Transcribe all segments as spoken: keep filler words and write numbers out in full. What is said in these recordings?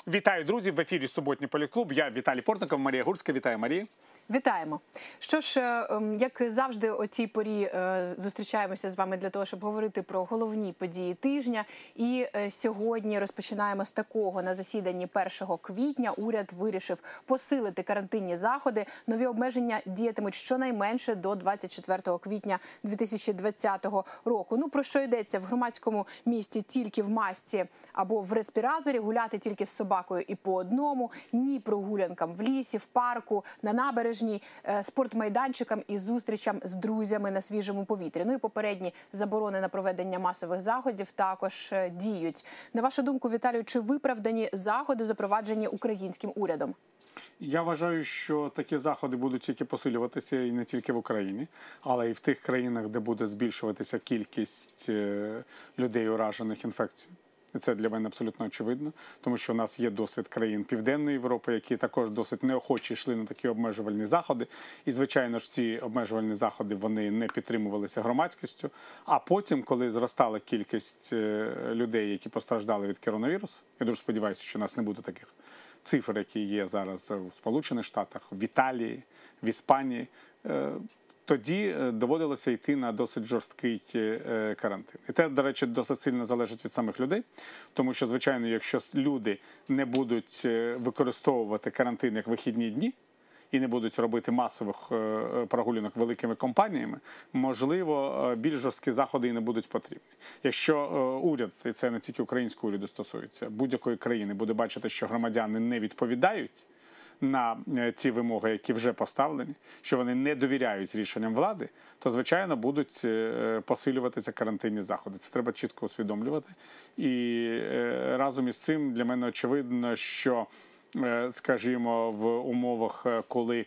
Вітаю, друзі! В ефірі «Суботній політклуб». Я Віталій Портников, Марія Гурська. Вітаю, Марія. Вітаємо. Що ж, як завжди о цій порі зустрічаємося з вами для того, щоб говорити про головні події тижня. І сьогодні розпочинаємо з такого. На засіданні першого квітня уряд вирішив посилити карантинні заходи. Нові обмеження діятимуть щонайменше до двадцять четвертого квітня дві тисячі двадцятого року. Ну, про що йдеться? В громадському місті тільки в масці або в респіраторі, гуляти тільки з собакою і по одному, ні прогулянкам в лісі, в парку, на набережні, спортмайданчикам і зустрічам з друзями на свіжому повітрі. Ну і попередні заборони на проведення масових заходів також діють. На вашу думку, Віталію, чи виправдані заходи, запроваджені українським урядом? Я вважаю, що такі заходи будуть тільки посилюватися і не тільки в Україні, але і в тих країнах, де буде збільшуватися кількість людей, уражених інфекцією. І це для мене абсолютно очевидно, тому що у нас є досвід країн Південної Європи, які також досить неохоче йшли на такі обмежувальні заходи. І, звичайно ж, ці обмежувальні заходи, вони не підтримувалися громадськістю. А потім, коли зростала кількість людей, які постраждали від коронавірусу, я дуже сподіваюся, що у нас не буде таких цифр, які є зараз в Сполучених Штатах, в Італії, в Іспанії, тоді доводилося йти на досить жорсткий карантин. І це, до речі, досить сильно залежить від самих людей, тому що, звичайно, якщо люди не будуть використовувати карантин як вихідні дні і не будуть робити масових прогулянок великими компаніями, можливо, більш жорсткі заходи і не будуть потрібні. Якщо уряд, і це не тільки українського уряду стосується, будь-якої країни буде бачити, що громадяни не відповідають на ті вимоги, які вже поставлені, що вони не довіряють рішенням влади, то, звичайно, будуть посилюватися карантинні заходи. Це треба чітко усвідомлювати. І разом із цим для мене очевидно, що, скажімо, в умовах, коли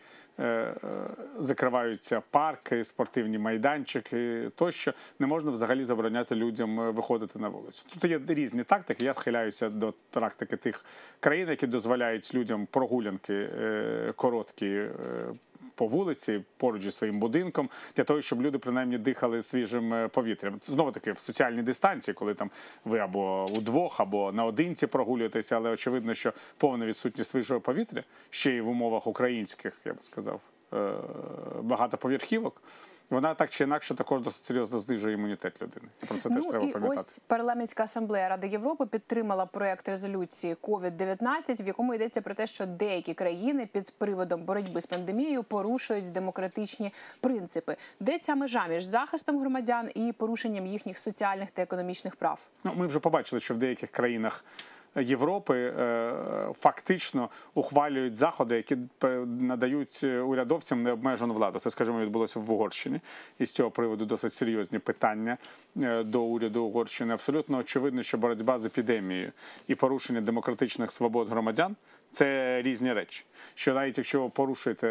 закриваються парки, спортивні майданчики тощо, не можна взагалі забороняти людям виходити на вулицю. Тут є різні тактики. Я схиляюся до практики тих країн, які дозволяють людям прогулянки короткі по вулиці, поруч зі своїм будинком, для того, щоб люди принаймні дихали свіжим повітрям. Знову-таки в соціальній дистанції, коли там ви або удвох, або наодинці прогулюєтеся, але очевидно, що повна відсутність свіжого повітря, ще й в умовах українських, я би сказав, багатоповерхівок, вона так чи інакше також досить серйозно знижує імунітет людини. Про це ну, теж треба пам'ятати. Ось парламентська асамблея Ради Європи підтримала проєкт резолюції ковід дев'ятнадцять, в якому йдеться про те, що деякі країни під приводом боротьби з пандемією порушують демократичні принципи. Де ця межа між захистом громадян і порушенням їхніх соціальних та економічних прав? Ну, ми вже побачили, що в деяких країнах Європи фактично ухвалюють заходи, які надають урядовцям необмежену владу. Це, скажімо, відбулося в Угорщині. І з цього приводу досить серйозні питання до уряду Угорщини. Абсолютно очевидно, що боротьба з епідемією і порушення демократичних свобод громадян – це різні речі. Що навіть якщо ви порушуєте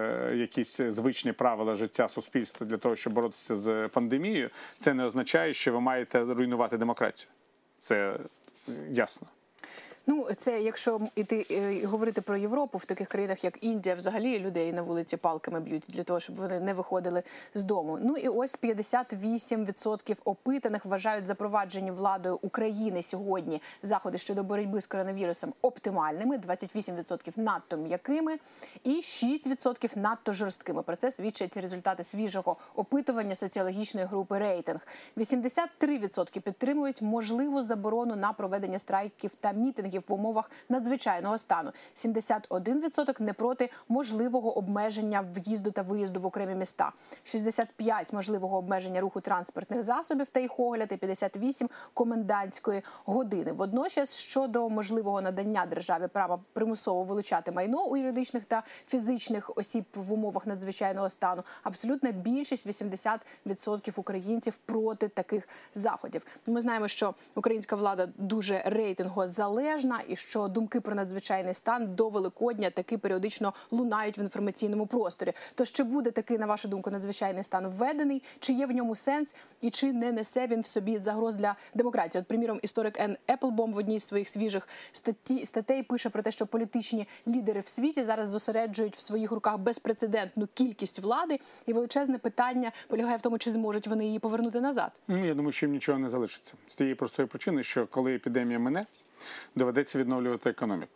якісь звичні правила життя суспільства для того, щоб боротися з пандемією, це не означає, що ви маєте руйнувати демократію. Це ясно. Ну, це якщо іти, і говорити про Європу, в таких країнах, як Індія, взагалі людей на вулиці палками б'ють для того, щоб вони не виходили з дому. Ну і ось п'ятдесят вісім відсотків опитаних вважають запроваджені владою України сьогодні заходи щодо боротьби з коронавірусом оптимальними, двадцять вісім відсотків надто м'якими і шість відсотків надто жорсткими. Про це свідчать результати свіжого опитування соціологічної групи «Рейтинг». вісімдесят три відсотки підтримують можливу заборону на проведення страйків та мітингів в умовах надзвичайного стану. сімдесят один відсоток не проти можливого обмеження в'їзду та виїзду в окремі міста. шістдесят п'ять відсотків можливого обмеження руху транспортних засобів та їх огляд і п'ятдесят вісім відсотків комендантської години. Водночас, щодо можливого надання державі права примусово вилучати майно у юридичних та фізичних осіб в умовах надзвичайного стану, абсолютна більшість, вісімдесят відсотків українців проти таких заходів. Ми знаємо, що українська влада дуже рейтингозалежна, і що думки про надзвичайний стан до Великодня таки періодично лунають в інформаційному просторі. Тож, чи буде такий, на вашу думку, надзвичайний стан введений, чи є в ньому сенс і чи не несе він в собі загроз для демократії? От, приміром, історик Енн Еплбом в одній з своїх свіжих статті, статей пише про те, що політичні лідери в світі зараз зосереджують в своїх руках безпрецедентну кількість влади, і величезне питання полягає в тому, чи зможуть вони її повернути назад. Ну, я думаю, що їм нічого не залишиться. З тієї простої причини, що коли епідемія мине, доведеться відновлювати економіку.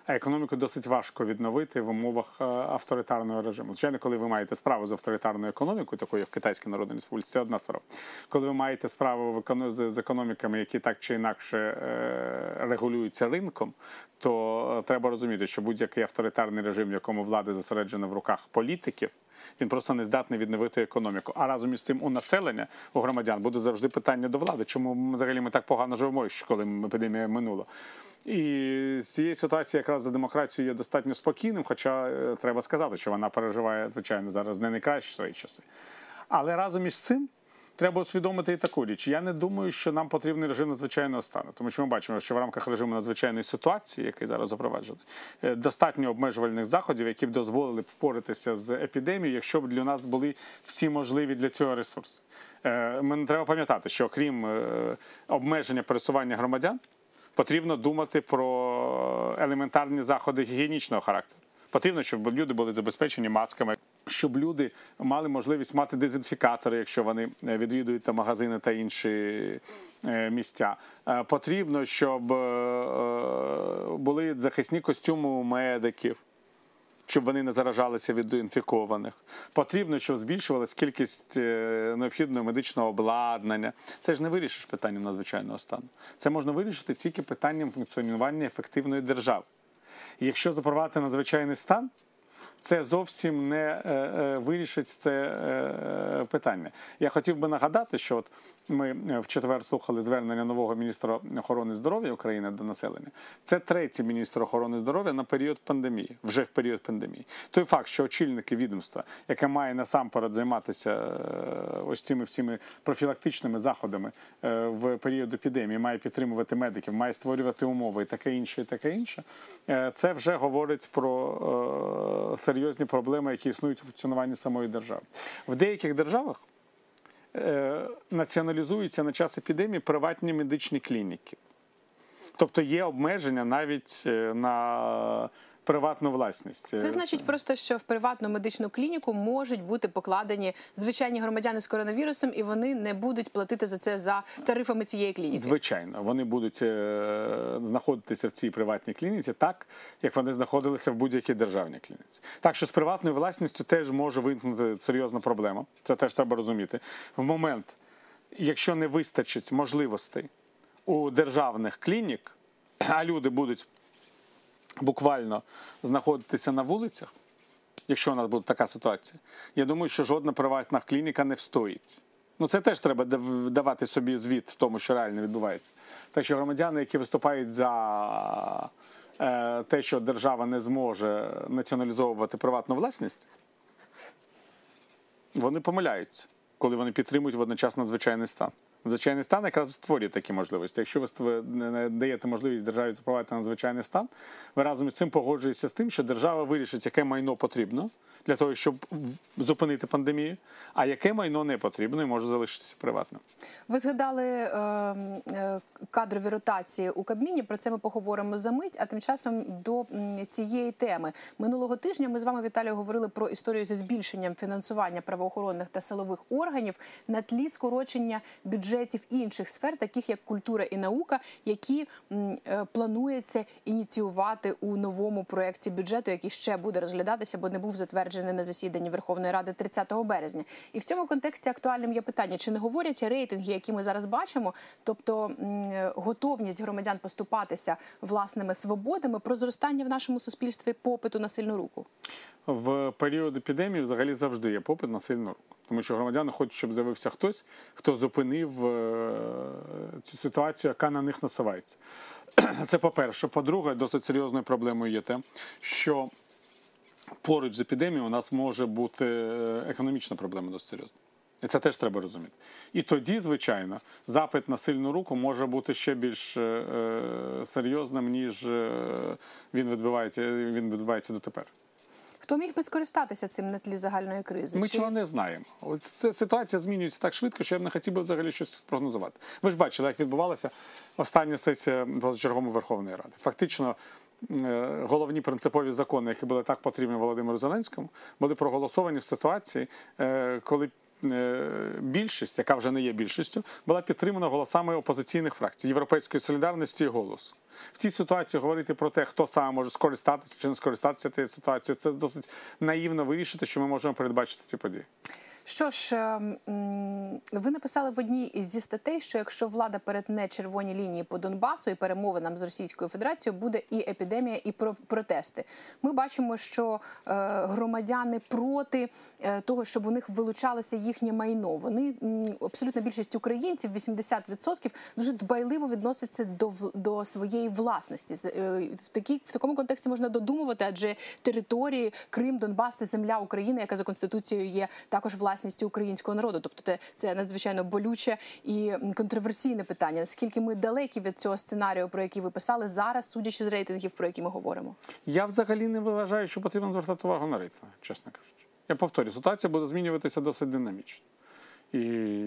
а економіку досить важко відновити в умовах е, авторитарного режиму. Звичайно, коли ви маєте справу з авторитарною економікою, такою як в Китайській Народній Республіці, це одна справа. Коли ви маєте справу в економ- з економіками, які так чи інакше е, регулюються ринком, то е, треба розуміти, що будь-який авторитарний режим, в якому влада зосереджена в руках політиків, він просто не здатний відновити економіку. А разом із цим у населення, у громадян буде завжди питання до влади. Чому взагалі ми так погано живемо, коли епідемія минула? І з цієї ситуації якраз за демократію є достатньо спокійним, хоча е, треба сказати, що вона переживає, звичайно, зараз не найкращі свої часи. Але разом із цим треба усвідомити і таку річ. Я не думаю, що нам потрібний режим надзвичайного стану, тому що ми бачимо, що в рамках режиму надзвичайної ситуації, який зараз запроваджений, достатньо обмежувальних заходів, які б дозволили б впоратися з епідемією, якщо б для нас були всі можливі для цього ресурси. Мені треба пам'ятати, що окрім обмеження пересування громадян, потрібно думати про елементарні заходи гігієнічного характеру. Потрібно, щоб люди були забезпечені масками, щоб люди мали можливість мати дезінфікатори, якщо вони відвідують та магазини та інші місця. Потрібно, щоб були захисні костюми у медиків, щоб вони не заражалися від інфікованих. Потрібно, щоб збільшувалась кількість необхідного медичного обладнання. Це ж не вирішиш питанням надзвичайного стану. Це можна вирішити тільки питанням функціонування ефективної держави. І якщо запровадити надзвичайний стан, це зовсім не е, е, вирішить це е, питання. Я хотів би нагадати, що от ми в четвер слухали звернення нового міністра охорони здоров'я України до населення. Це третій міністр охорони здоров'я на період пандемії, вже в період пандемії. Той факт, що очільники відомства, яке має насамперед займатися ось цими всіми профілактичними заходами в період епідемії, має підтримувати медиків, має створювати умови і таке інше, і таке інше, це вже говорить про серйозні проблеми, які існують у функціонуванні самої держави. В деяких державах націоналізуються на час епідемії приватні медичні клініки. Тобто є обмеження навіть на приватну власність. Це значить просто, що в приватну медичну клініку можуть бути покладені звичайні громадяни з коронавірусом, і вони не будуть платити за це за тарифами цієї клініки? Звичайно. Вони будуть знаходитися в цій приватній клініці так, як вони знаходилися в будь-якій державній клініці. Так що з приватною власністю теж може виникнути серйозна проблема. Це теж треба розуміти. В момент, якщо не вистачить можливостей у державних клінік, а люди будуть буквально знаходитися на вулицях, якщо у нас буде така ситуація, я думаю, що жодна приватна клініка не встоїть. Ну, це теж треба давати собі звіт в тому, що реально відбувається. Так що громадяни, які виступають за е, те, що держава не зможе націоналізовувати приватну власність, вони помиляються, коли вони підтримують водночас надзвичайний стан. Надзвичайний стан якраз створює такі можливості. Якщо ви даєте можливість державі запровадити надзвичайний стан, ви разом із цим погоджуєтеся з тим, що держава вирішить, яке майно потрібно для того, щоб зупинити пандемію, а яке майно не потрібно і може залишитися приватним. Ви згадали е, е, кадрові ротації у Кабміні, про це ми поговоримо за мить, а тим часом до цієї теми. Минулого тижня ми з вами, Віталію, говорили про історію зі збільшенням фінансування правоохоронних та силових органів на тлі скорочення бюджетів інших сфер, таких як культура і наука, які м, е, планується ініціювати у новому проєкті бюджету, який ще буде розглядатися, бо не був затверджений на засіданні Верховної Ради тридцятого березня. І в цьому контексті актуальним є питання, чи не говорять рейтинги, які ми зараз бачимо, тобто м, готовність громадян поступатися власними свободами, про зростання в нашому суспільстві попиту на сильну руку? В період епідемії взагалі завжди є попит на сильну руку. Тому що громадяни хочуть, щоб з'явився хтось, хто зупинив цю ситуацію, яка на них насувається. Це по-перше. По-друге, досить серйозною проблемою є те, що поруч з епідемією у нас може бути економічна проблема досить серйозна. І це теж треба розуміти. І тоді, звичайно, запит на сильну руку може бути ще більш е, серйозним, ніж він відбувається, він відбувається дотепер. Хто міг би скористатися цим на тлі загальної кризи? Ми Чи... цього не знаємо. Ця ситуація змінюється так швидко, що я б не хотів би взагалі щось прогнозувати. Ви ж бачили, як відбувалася остання сесія позачергової Верховної Ради. Фактично, головні принципові закони, які були так потрібні Володимиру Зеленському, були проголосовані в ситуації, коли більшість, яка вже не є більшістю, була підтримана голосами опозиційних фракцій Європейської солідарності і «Голосу». В цій ситуації говорити про те, хто саме може скористатися чи не скористатися цією ситуацією, це досить наївно вирішити, що ми можемо передбачити ці події. Що ж, ви написали в одній зі статей, що якщо влада перетне червоні лінії по Донбасу і перемовинам з Російською Федерацією, буде і епідемія, і протести. Ми бачимо, що громадяни проти того, щоб у них вилучалося їхнє майно. Вони, абсолютна більшість українців, вісімдесят відсотків, дуже дбайливо відносяться до, до своєї власності. В, такій, в такому контексті можна додумувати, адже території Крим, Донбас – це земля України, яка за Конституцією є також власністю українського народу. Тобто це надзвичайно болюче і контроверсійне питання. Наскільки ми далекі від цього сценарію, про який ви писали зараз, судячи з рейтингів, про які ми говоримо? Я взагалі не вважаю, що потрібно звертати увагу на рейтинги, чесно кажучи. Я повторюю, ситуація буде змінюватися досить динамічно. І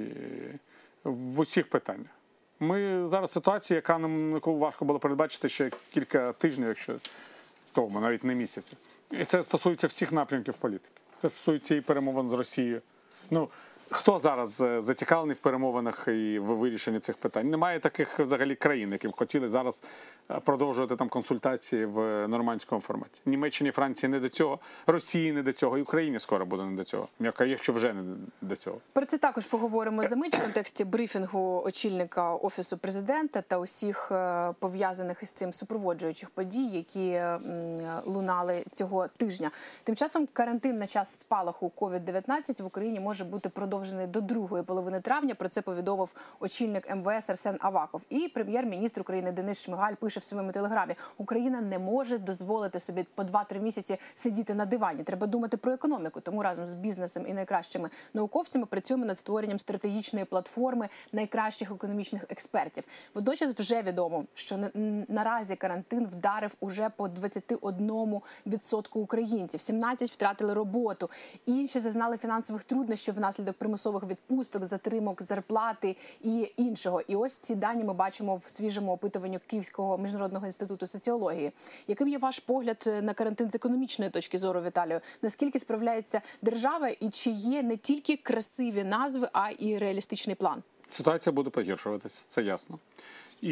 в усіх питаннях. Ми зараз в ситуації, яка нам яку важко було передбачити ще кілька тижнів, якщо тому, навіть не місяців. І це стосується всіх напрямків політики. Це стосується і перемовин з Росією. Ну, хто зараз зацікавлений в перемовинах і в вирішенні цих питань? Немає таких взагалі країн, які б хотіли зараз продовжувати там консультації в нормандському форматі. Німеччині, Франції не до цього, Росії не до цього, і Україні скоро буде не до цього. Якщо вже не до цього. Про це також поговоримо за мить в контексті брифінгу очільника Офісу президента та усіх пов'язаних із цим супроводжуючих подій, які лунали цього тижня. Тим часом карантин на час спалаху ковід дев'ятнадцять в Україні може бути продовжений до другої половини травня. Про це повідомив очільник ем ве ес Арсен Аваков. І прем'єр-міністр України Денис Шмигаль пише в своєму телеграмі: Україна не може дозволити собі по два-три місяці сидіти на дивані. Треба думати про економіку. Тому разом з бізнесом і найкращими науковцями працюємо над створенням стратегічної платформи найкращих економічних експертів. Водночас вже відомо, що наразі карантин вдарив уже по двадцяти одному відсотку українців. сімнадцять втратили роботу. Інші зазнали фінансових труднощів внаслідок примусових відпусток, затримок зарплати і іншого. І ось ці дані ми бачимо в свіжому опитуванні Київського міжнародного інституту соціології. Яким є ваш погляд на карантин з економічної точки зору, Віталію? Наскільки справляється держава і чи є не тільки красиві назви, а і реалістичний план? Ситуація буде погіршуватися, це ясно. І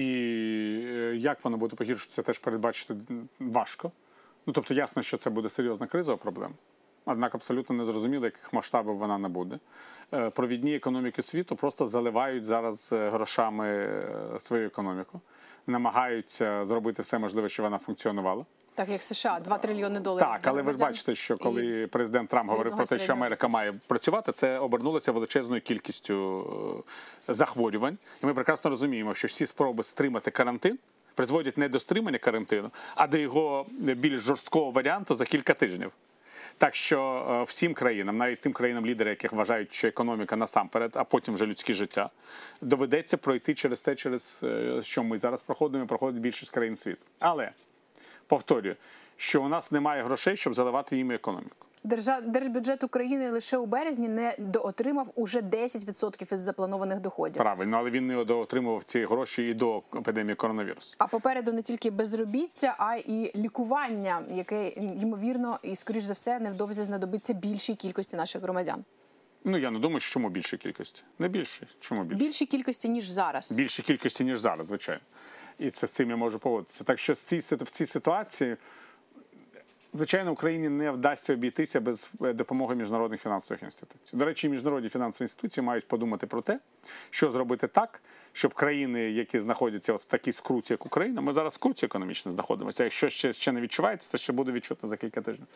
як вона буде погіршуватися, теж передбачити важко. Ну, тобто ясно, що це буде серйозна кризова проблема. Однак абсолютно не зрозуміло, яких масштабів вона набуде. Провідні економіки світу просто заливають зараз грошами свою економіку. Намагаються зробити все можливе, щоб вона функціонувала. Так, як США, два трильйони доларів. Так, але ви ж бачите, що коли президент Трамп говорив про те, що Америка має працювати, це обернулося величезною кількістю захворювань. І ми прекрасно розуміємо, що всі спроби стримати карантин призводять не до стримання карантину, а до його більш жорсткого варіанту за кілька тижнів. Так що всім країнам, навіть тим країнам-лідерам, яких вважають, що економіка насамперед, а потім вже людське життя, доведеться пройти через те, через що ми зараз проходимо, і проходить більшість країн світу. Але, повторюю, що у нас немає грошей, щоб заливати їм економіку. Держбюджет України лише у березні не доотримав уже десять відсотків із запланованих доходів. Правильно, але він не доотримував ці гроші і до епідемії коронавірусу. А попереду не тільки безробіття, а і лікування, яке, ймовірно, і, скоріш за все, невдовзі знадобиться більшій кількості наших громадян. Ну, я не думаю, що чому більшій кількості. Не більшій. Чому більшій? Більшій кількості, ніж зараз. Більшій кількості, ніж зараз, звичайно. І це з цим я можу погодитися. Так що в цій, в цій ситуації, звичайно, Україні не вдасться обійтися без допомоги міжнародних фінансових інституцій. До речі, міжнародні фінансові інституції мають подумати про те, що зробити так, щоб країни, які знаходяться от в такій скруті, як Україна, ми зараз в скруті економічно знаходимося, якщо ще, ще не відчувається, це ще буде відчутно за кілька тижнів.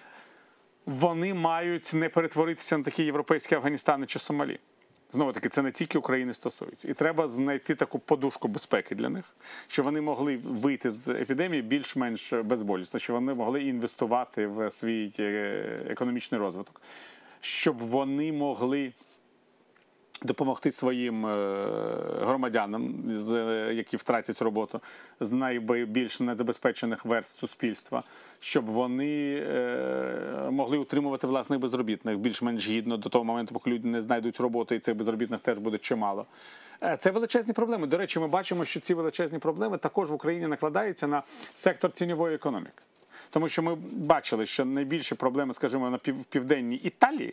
Вони мають не перетворитися на такі європейські Афганістани чи Сомалі. Знову-таки, це не тільки України стосується. І треба знайти таку подушку безпеки для них, щоб вони могли вийти з епідемії більш-менш безболісно, щоб вони могли інвестувати в свій економічний розвиток, щоб вони могли допомогти своїм громадянам, які втратять роботу, з найбільш незабезпечених верств суспільства, щоб вони могли утримувати власних безробітних більш-менш гідно до того моменту, поки люди не знайдуть роботу, і цих безробітних теж буде чимало. Це величезні проблеми. До речі, ми бачимо, що ці величезні проблеми також в Україні накладаються на сектор тіньової економіки. Тому що ми бачили, що найбільші проблеми, скажімо, на пів, південній Італії,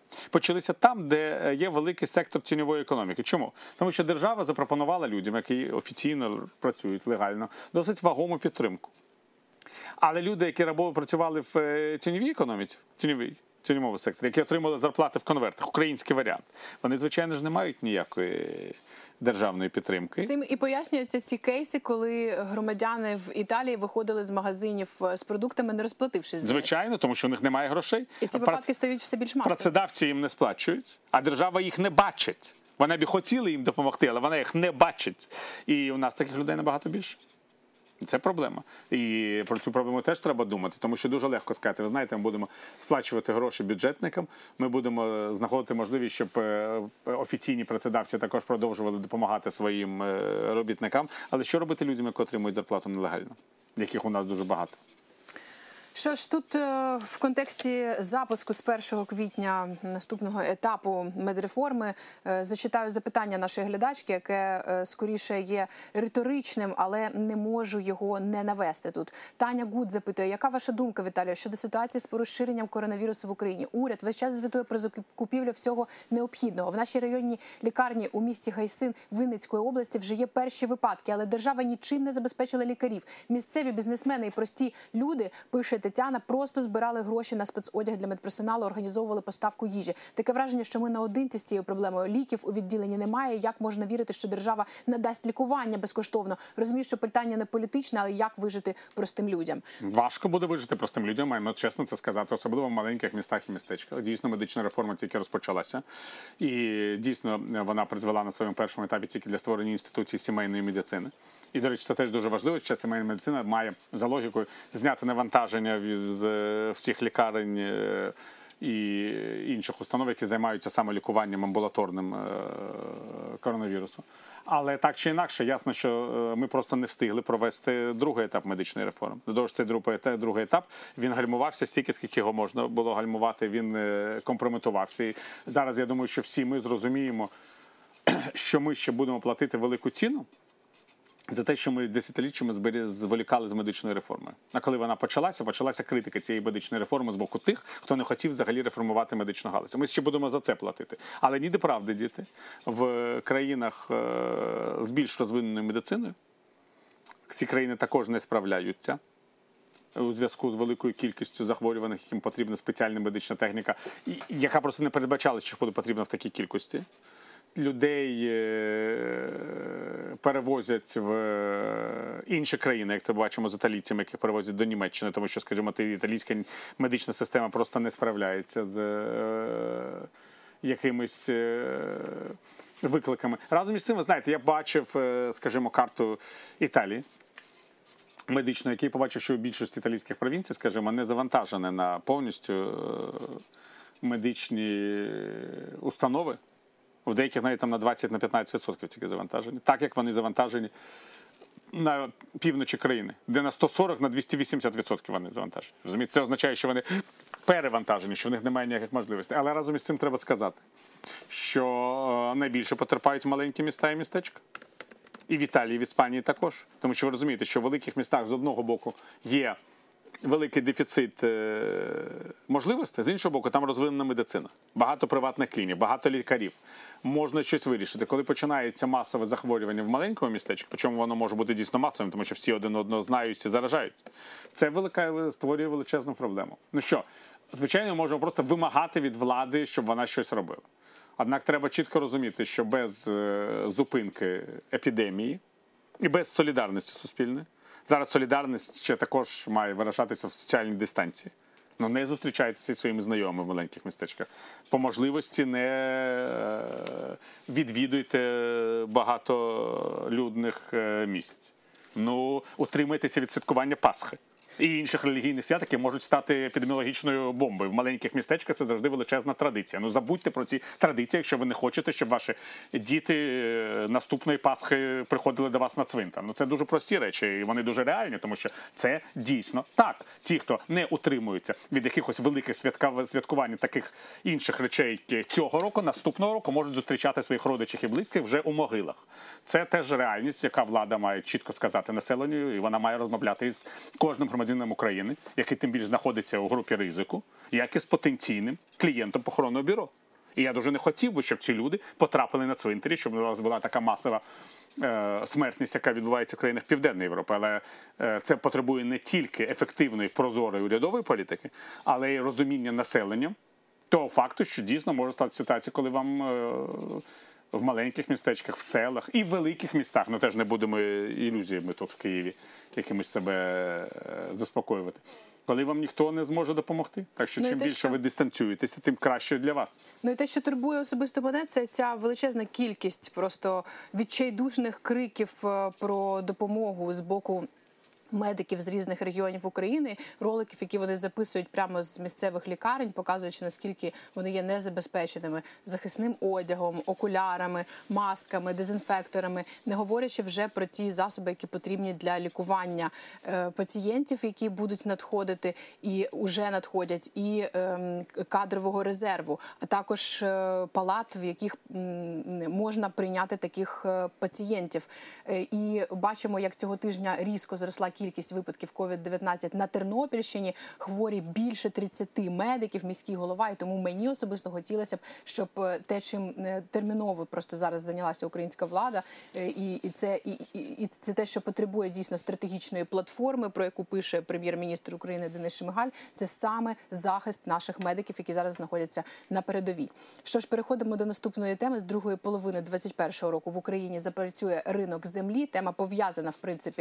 почалися там, де є великий сектор тіньової економіки. Чому? Тому що держава запропонувала людям, які офіційно працюють легально, досить вагому підтримку. Але люди, які працювали в тіньовій економіці, в тіньовій, тіньовому секторі, які отримали зарплати в конвертах, український варіант, вони, звичайно ж, не мають ніякої державної підтримки. Цим і пояснюються ці кейси, коли громадяни в Італії виходили з магазинів з продуктами, не розплатившись. Звичайно, тому що у них немає грошей. І ці випадки Прац... стають все більш масовими. Працедавці їм не сплачують, а держава їх не бачить. Вона б хотіла їм допомогти, але вона їх не бачить. І у нас таких людей набагато більше. Це проблема. І про цю проблему теж треба думати, тому що дуже легко сказати, ви знаєте, ми будемо сплачувати гроші бюджетникам, ми будемо знаходити можливість, щоб офіційні працедавці також продовжували допомагати своїм робітникам. Але що робити людям, які отримують зарплату нелегально, яких у нас дуже багато? Що ж, тут в контексті запуску з першого квітня наступного етапу медреформи зачитаю запитання нашої глядачки, яке скоріше є риторичним, але не можу його не навести тут. Таня Гуд запитує, яка ваша думка, Віталію, щодо ситуації з розширенням коронавірусу в Україні? Уряд весь час звітує про закупівлю всього необхідного. В нашій районній лікарні у місті Гайсин Вінницької області вже є перші випадки, але держава нічим не забезпечила лікарів. Місцеві бізнесмени і прості люди, пише Тетяна, просто збирали гроші на спецодяг для медперсоналу, організовували поставку їжі. Таке враження, що ми наодинці з цією проблемою. Ліків у відділенні немає. Як можна вірити, що держава надасть лікування безкоштовно? Розумію, що питання не політичне, але як вижити простим людям? Важко буде вижити простим людям, маємо чесно це сказати, особливо в маленьких містах і містечках. Дійсно, медична реформа тільки розпочалася. І дійсно вона призвела на своєму першому етапі тільки для створення інституції сімейної медицини. І, до речі, це теж дуже важливо, що сімейна медицина має за логікою зняти навантаження з всіх лікарень і інших установ, які займаються самолікуванням амбулаторним коронавірусу. Але так чи інакше, ясно, що ми просто не встигли провести другий етап медичної реформи. До того ж, цей другий етап, він гальмувався стільки, скільки його можна було гальмувати, він компрометувався. І зараз, я думаю, що всі ми зрозуміємо, що ми ще будемо платити велику ціну за те, що ми десятиліттями зволікали з медичною реформою. А коли вона почалася, почалася критика цієї медичної реформи з боку тих, хто не хотів взагалі реформувати медичну галузь. Ми ще будемо за це платити. Але ніде правди, діти. В країнах з більш розвиненою медициною ці країни також не справляються у зв'язку з великою кількістю захворюваних, яким потрібна спеціальна медична техніка, яка просто не передбачалася, що буде потрібна в такій кількості. Людей перевозять в інші країни, як це бачимо з італійцями, яких перевозять до Німеччини, тому що, скажімо, італійська медична система просто не справляється з якимись викликами. Разом із цим, ви знаєте, я бачив, скажімо, карту Італії медичну, який побачив, що у більшості італійських провінцій, скажімо, не завантажені на повністю медичні установи. В деяких навіть там на двадцять-п'ятнадцять відсотків тільки завантажені. Так, як вони завантажені на півночі країни, де на сто сорок на двісті вісімдесят відсотків вони завантажені. Розумієте? Це означає, що вони перевантажені, що в них немає ніяких можливостей. Але разом із цим треба сказати, що найбільше потерпають маленькі міста і містечка. І в Італії, і в Іспанії також. Тому що ви розумієте, що в великих містах з одного боку є великий дефіцит можливостей, з іншого боку, там розвинена медицина. Багато приватних клінік, багато лікарів. Можна щось вирішити. Коли починається масове захворювання в маленькому містечку, причому воно може бути дійсно масовим, тому що всі один одного знають і заражають, це велика, створює величезну проблему. Ну що, звичайно, можемо просто вимагати від влади, щоб вона щось робила. Однак треба чітко розуміти, що без зупинки епідемії і без солідарності суспільної, зараз солідарність ще також має виражатися в соціальній дистанції. Ну, не зустрічайтеся зі своїми знайомими в маленьких містечках. По можливості не відвідуйте багатолюдних місць. Ну, утримайтеся від святкування Пасхи. І інших релігійних свят, які можуть стати епідеміологічною бомбою. В маленьких містечках це завжди величезна традиція. Ну, забудьте про ці традиції, якщо ви не хочете, щоб ваші діти наступної Пасхи приходили до вас на цвинтар. Ну, це дуже прості речі, і вони дуже реальні, тому що це дійсно так. Ті, хто не утримуються від якихось великих святкувань, таких інших речей цього року, наступного року можуть зустрічати своїх родичів і близьких вже у могилах. Це теж реальність, яка влада має чітко сказати населенню, і вона має розмовляти із кожним громадянином громадянином України, який тим більше знаходиться у групі ризику, як і з потенційним клієнтом похоронного бюро. І я дуже не хотів би, щоб ці люди потрапили на цвинтарі, щоб у нас була така масова е, смертність, яка відбувається в країнах Південної Європи. Але е, це потребує не тільки ефективної, прозорої урядової політики, але й розуміння населення того факту, що дійсно може стати ситуація, коли вам е, в маленьких містечках, в селах і в великих містах, ну теж не будемо ілюзіями тут в Києві якимось себе е, заспокоювати, коли вам ніхто не зможе допомогти. Так що ну, чим те, більше що... ви дистанціюєтеся, тим краще для вас. Ну і те, що турбує особисто мене, це ця величезна кількість просто відчайдушних криків про допомогу з боку медиків з різних регіонів України, роликів, які вони записують прямо з місцевих лікарень, показуючи, наскільки вони є незабезпеченими захисним одягом, окулярами, масками, дезінфекторами, не говорячи вже про ті засоби, які потрібні для лікування е, пацієнтів, які будуть надходити і вже надходять, і е, кадрового резерву, а також е, палат, в яких м, можна прийняти таких е, пацієнтів. Е, і бачимо, як цього тижня різко зросла кількість випадків ковід дев'ятнадцять на Тернопільщині, хворі більше тридцяти медиків, міський голова, і тому мені особисто хотілося б, щоб те, чим терміново просто зараз зайнялася українська влада, і, і, це, і, і, і це те, що потребує дійсно стратегічної платформи, про яку пише прем'єр-міністр України Денис Шмигаль, це саме захист наших медиків, які зараз знаходяться на передовій. Що ж, переходимо до наступної теми. З другої половини двадцять першого року в Україні запрацює ринок землі. Тема пов'язана, в принципі,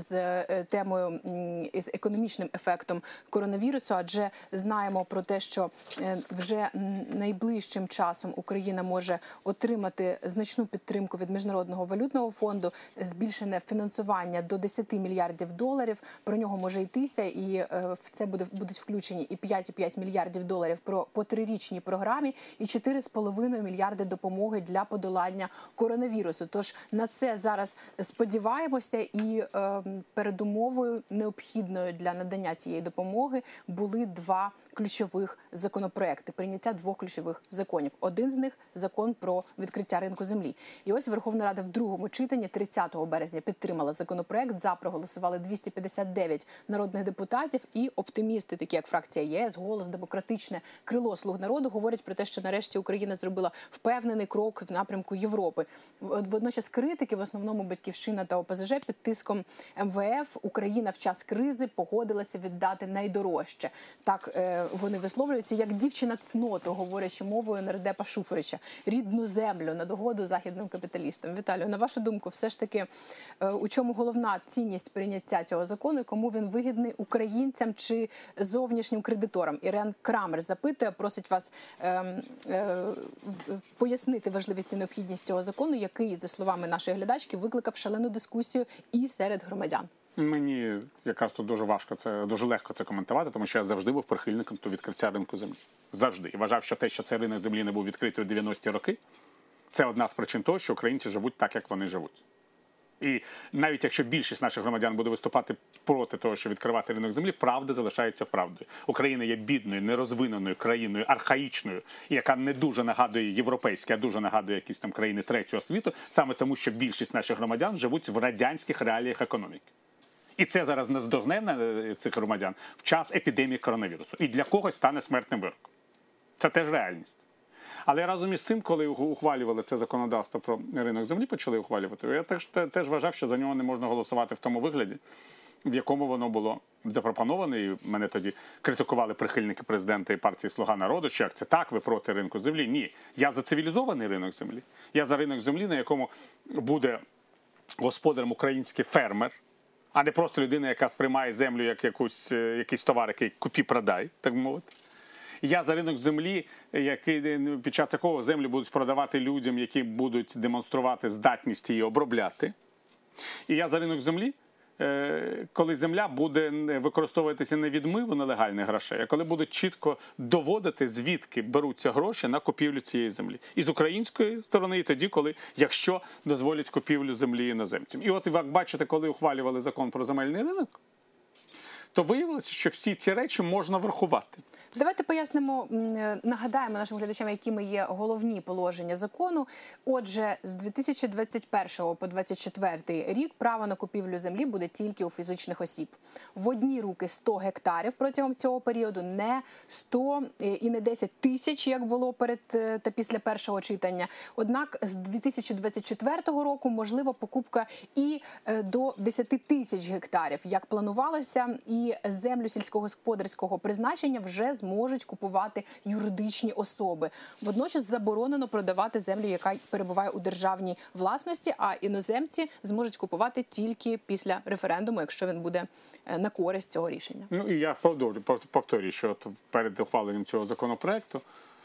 з темою, з економічним ефектом коронавірусу, адже знаємо про те, що вже найближчим часом Україна може отримати значну підтримку від Міжнародного валютного фонду, збільшене фінансування до десяти мільярдів доларів. Про нього може йтися, і в це буде, будуть включені і п'ять цілих п'ять мільярдів доларів про, по трирічній програмі, і чотири цілих п'ять мільярди допомоги для подолання коронавірусу. Тож на це зараз сподіваємося, і е, передумовою необхідною для надання цієї допомоги були два ключових законопроекти, прийняття двох ключових законів. Один з них – закон про відкриття ринку землі. І ось Верховна Рада в другому читанні тридцятого березня підтримала законопроект, за проголосували двісті п'ятдесят дев'ять народних депутатів, і оптимісти, такі як фракція ЄС, «Голос», Демократичне крило «Слуг народу» говорять про те, що нарешті Україна зробила впевнений крок в напрямку Європи. Водночас критики, в основному Батьківщина та О Пе Зе Же, під тиском Ем Ве Еф, Україна в час кризи погодилася віддати найдорожче. Так е, вони висловлюються, як дівчина цноту, говорячи мовою нардепа Шуфрича. Рідну землю на догоду західним капіталістам. Віталію, на вашу думку, все ж таки, е, у чому головна цінність прийняття цього закону, і кому він вигідний, українцям чи зовнішнім кредиторам? Ірен Крамер запитує, просить вас е, е, пояснити важливість і необхідність цього закону, який, за словами нашої глядачки, викликав шалену дискусію і серед громадян. Мені якраз тут дуже важко це, дуже легко це коментувати, тому що я завжди був прихильником до відкриття ринку землі. Завжди. І вважав, що те, що цей ринок землі не був відкритий у дев'яності роки, це одна з причин того, що українці живуть так, як вони живуть. І навіть якщо більшість наших громадян буде виступати проти того, що відкривати ринок землі, правда залишається правдою. Україна є бідною, нерозвиненою країною, архаїчною, яка не дуже нагадує європейські, а дуже нагадує якісь там країни третього світу, саме тому, що більшість наших громадян живуть в радянських реаліях економіки. І це зараз наздогне цих громадян в час епідемії коронавірусу. І для когось стане смертним вироком. Це теж реальність. Але разом із цим, коли ухвалювали це законодавство про ринок землі, почали ухвалювати, я теж, теж вважав, що за нього не можна голосувати в тому вигляді, в якому воно було запропоноване. І мене тоді критикували прихильники президента і партії «Слуга народу», що як це так, ви проти ринку землі. Ні, я за цивілізований ринок землі. Я за ринок землі, на якому буде господарем український фермер, а не просто людина, яка сприймає землю як якусь, якийсь товар, який купі-продай, так мовити. Я за ринок землі, який, під час якого землю будуть продавати людям, які будуть демонструвати здатність її обробляти. І я за ринок землі, коли земля буде використовуватися не відмиву нелегальних грошей, а коли будуть чітко доводити, звідки беруться гроші на купівлю цієї землі. І з української сторони, і тоді, коли, якщо дозволять купівлю землі іноземцям. І от, як бачите, коли ухвалювали закон про земельний ринок, то виявилося, що всі ці речі можна врахувати. Давайте пояснимо, нагадаємо нашим глядачам, якими є головні положення закону. Отже, з дві тисячі двадцять першого по двадцять четвертий рік право на купівлю землі буде тільки у фізичних осіб. В одні руки сто гектарів протягом цього періоду, не сто і не десять тисяч, як було перед та після першого читання. Однак з дві тисячі двадцять четвертого року можлива покупка і до десяти тисяч гектарів, як планувалося, і землю сільськогосподарського призначення вже зможуть купувати юридичні особи. Водночас заборонено продавати землю, яка перебуває у державній власності, а іноземці зможуть купувати тільки після референдуму, якщо він буде на користь цього рішення. Ну і я повторю, повторюю, що от перед ухваленням цього законопроекту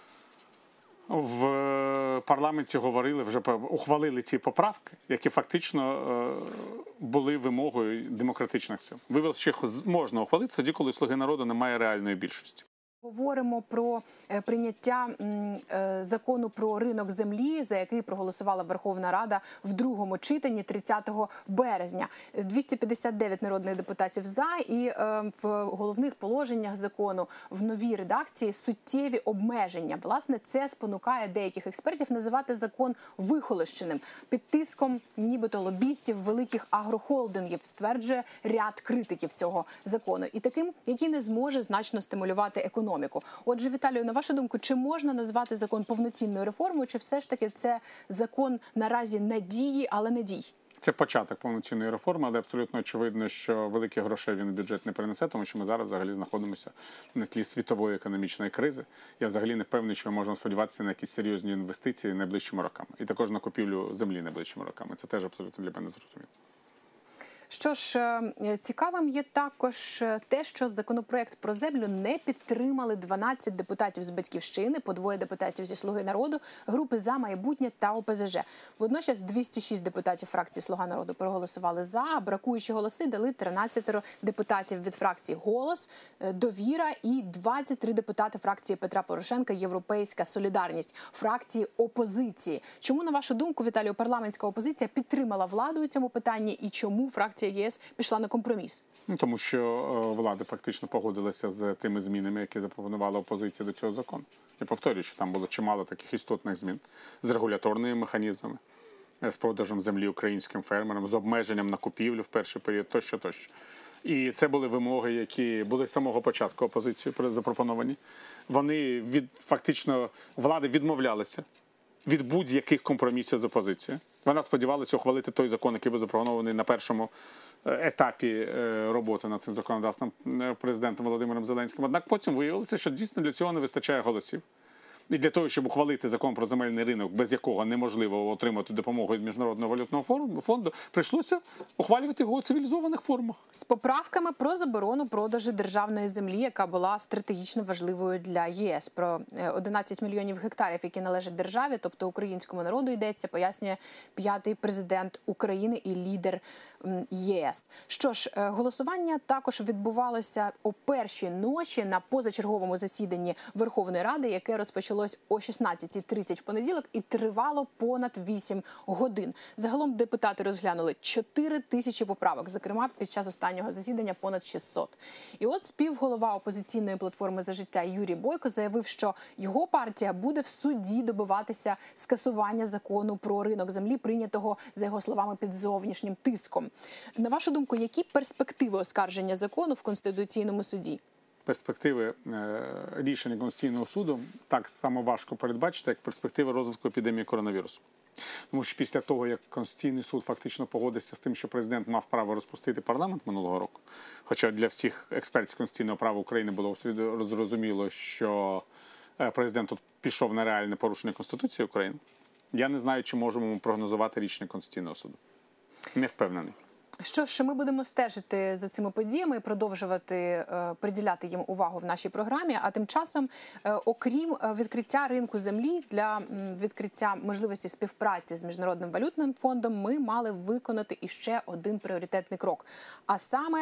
в парламенті говорили, вже ухвалили ці поправки, які фактично були вимогою демократичних сил. Виявилося, що їх можна ухвалити тоді, коли «Слуги народу» немає реальної більшості. Говоримо про прийняття закону про ринок землі, за який проголосувала Верховна Рада в другому читанні тридцятого березня. двісті п'ятдесят дев'ять народних депутатів «за», і в головних положеннях закону в новій редакції суттєві обмеження. Власне, це спонукає деяких експертів називати закон вихолощеним, під тиском нібито лобістів великих агрохолдингів, стверджує ряд критиків цього закону. І таким, який не зможе значно стимулювати економіку. Отже, Віталію, на вашу думку, чи можна назвати закон повноцінною реформою, чи все ж таки це закон наразі надії, але не дій? Це початок повноцінної реформи, але абсолютно очевидно, що великих грошей він в бюджет не принесе, тому що ми зараз взагалі знаходимося на тлі світової економічної кризи. Я взагалі не впевнений, що ми можемо сподіватися на якісь серйозні інвестиції найближчими роками. І також на купівлю землі найближчими роками. Це теж абсолютно для мене зрозуміло. Що ж, цікавим є також те, що законопроект про землю не підтримали дванадцять депутатів з «Батьківщини», по двоє депутатів зі «Слуги народу», групи «За майбутнє» та О Пе Зе Же. Водночас двісті шість депутатів фракції «Слуга народу» проголосували «за», а бракуючі голоси дали тринадцять депутатів від фракції «Голос», «Довіра» і двадцять три депутати фракції Петра Порошенка «Європейська солідарність», фракції опозиції. Чому, на вашу думку, Віталію, парламентська опозиція підтримала владу у цьому питанні і чому фракція Є Ес пішла на компроміс? Тому що влада фактично погодилася з тими змінами, які запропонувала опозиція до цього закону. Я повторюю, що там було чимало таких істотних змін з регуляторними механізмами, з продажем землі українським фермерам, з обмеженням на купівлю в перший період, тощо, тощо. І це були вимоги, які були з самого початку опозицією запропоновані. Вони від фактично влади відмовлялися від будь-яких компромісів з опозицією. Вона сподівалася ухвалити той закон, який був запропонований на першому етапі роботи над цим законодавством президентом Володимиром Зеленським. Однак потім виявилося, що дійсно для цього не вистачає голосів. І для того, щоб ухвалити закон про земельний ринок, без якого неможливо отримати допомогу від Міжнародного валютного фонду, прийшлося ухвалювати його у цивілізованих формах. З поправками про заборону продажу державної землі, яка була стратегічно важливою для Є Ес. Про одинадцять мільйонів гектарів, які належать державі, тобто українському народу, йдеться, пояснює п'ятий президент України і лідер Є Ес. Що ж, голосування також відбувалося о першій ночі на позачерговому засіданні Верховної Ради, яке розпочалось о шістнадцятій тридцять в понеділок і тривало понад вісім годин. Загалом депутати розглянули чотири тисячі поправок, зокрема під час останнього засідання понад шістсот. І от співголова опозиційної платформи «За життя» Юрій Бойко заявив, що його партія буде в суді добиватися скасування закону про ринок землі, прийнятого, за його словами, під зовнішнім тиском. На вашу думку, які перспективи оскарження закону в Конституційному суді? Перспективи рішення Конституційного суду так само важко передбачити, як перспективи розвитку епідемії коронавірусу. Тому що після того, як Конституційний суд фактично погодився з тим, що президент мав право розпустити парламент минулого року, хоча для всіх експертів Конституційного права України було зрозуміло, що президент тут пішов на реальне порушення Конституції України, я не знаю, чи можемо ми прогнозувати рішення Конституційного суду. Не впевнений. Що ж, ми будемо стежити за цими подіями і продовжувати е, приділяти їм увагу в нашій програмі. А тим часом, е, окрім відкриття ринку землі для м, відкриття можливості співпраці з Міжнародним валютним фондом, ми мали виконати іще один пріоритетний крок. А саме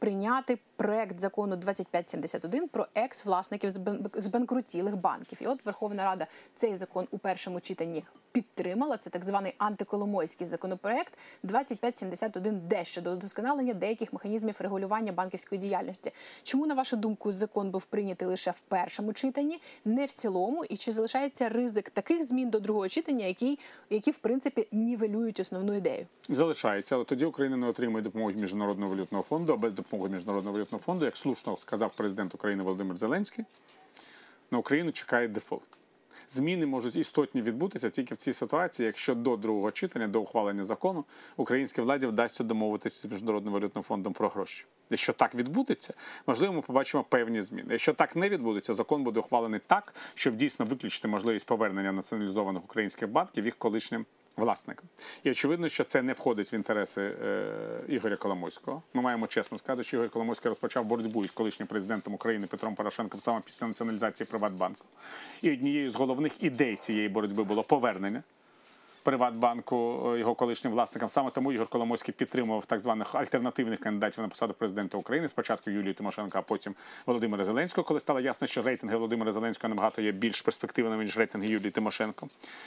прийняти проект закону двадцять п'ять сімдесят один про екс-власників збанкрутілих банків. І от Верховна Рада цей закон у першому читанні підтримала. Це так званий антиколомойський законопроект двадцять п'ять сімдесят один Д щодо удосконалення деяких механізмів регулювання банківської діяльності. Чому, на вашу думку, закон був прийнятий лише в першому читанні, не в цілому? І чи залишається ризик таких змін до другого читання, які, які в принципі, нівелюють основну ідею? Залишається, але тоді Україна не отримує допомоги Міжнародного валютного фонду, а без допомоги Міжнародного валютного фонду, як слушно сказав президент України Володимир Зеленський, на Україну чекає дефолт. Зміни можуть істотні відбутися тільки в тій ситуації, якщо до другого читання, до ухвалення закону, українській владі вдасться домовитися з Міжнародним валютним фондом про гроші. Якщо так відбудеться, можливо, ми побачимо певні зміни. Якщо так не відбудеться, закон буде ухвалений так, щоб дійсно виключити можливість повернення націоналізованих українських банків їх колишнім власникам. І очевидно, що це не входить в інтереси е, Ігоря Коломойського. Ми маємо чесно сказати, що Ігор Коломойський розпочав боротьбу із колишнім президентом України Петром Порошенком саме після націоналізації Приватбанку. І однією з головних ідей цієї боротьби було повернення Приватбанку його колишнім власникам. Саме тому Ігор Коломойський підтримував так званих альтернативних кандидатів на посаду президента України. Спочатку Юлію Тимошенко, а потім Володимира Зеленського, коли стало ясно, що рейтинги Володимира Зеленського набагато є більш перспективними, ніж рейтинги Юлії Тимошенко.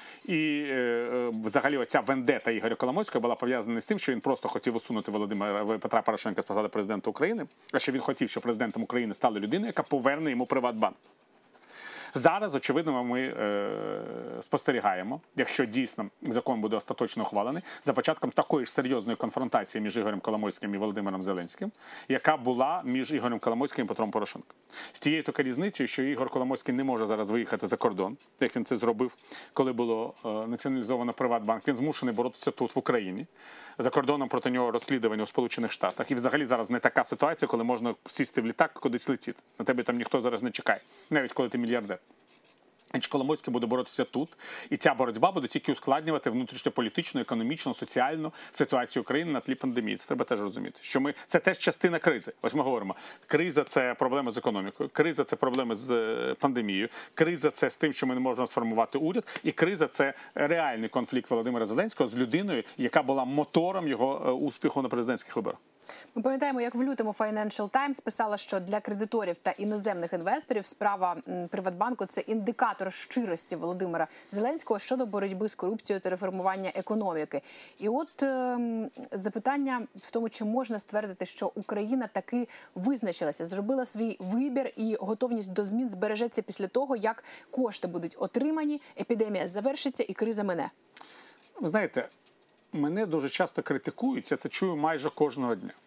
І е, взагалі оця вендета Ігоря Коломойського була пов'язана не з тим, що він просто хотів усунути Володимира Петра Порошенка з посади президента України, а що він хотів, щоб президентом України стала людина, яка поверне йому Приватбанк. Зараз, очевидно, ми е, спостерігаємо, якщо дійсно закон буде остаточно ухвалений, за початком такої ж серйозної конфронтації між Ігорем Коломойським і Володимиром Зеленським, яка була між Ігорем Коломойським і Петром Порошенком. З тією тільки різницею, що Ігор Коломойський не може зараз виїхати за кордон, як він це зробив, коли було е, націоналізовано Приватбанк. Він змушений боротися тут, в Україні. За кордоном проти нього розслідування у Сполучених Штатах. І взагалі зараз не така ситуація, коли можна сісти в літак, кудись летіти. На тебе там ніхто зараз не чекає, навіть коли ти мільярдер. Коломойський буде боротися тут, і ця боротьба буде тільки ускладнювати внутрішньополітичну, економічну, соціальну ситуацію України на тлі пандемії. Це треба теж розуміти. Що ми це теж частина кризи. Ось ми говоримо, криза це проблеми з економікою, криза це проблеми з пандемією, криза це з тим, що ми не можемо сформувати уряд, і криза це реальний конфлікт Володимира Зеленського з людиною, яка була мотором його успіху на президентських виборах. Ми пам'ятаємо, як в лютому Financial Times писала, що для кредиторів та іноземних інвесторів справа Приватбанку – це індикатор щирості Володимира Зеленського щодо боротьби з корупцією та реформування економіки. І от е, запитання в тому, чи можна ствердити, що Україна таки визначилася, зробила свій вибір і готовність до змін збережеться після того, як кошти будуть отримані, епідемія завершиться і криза мине. Ви знаєте, мене дуже часто критикують, я це чую майже кожного дня.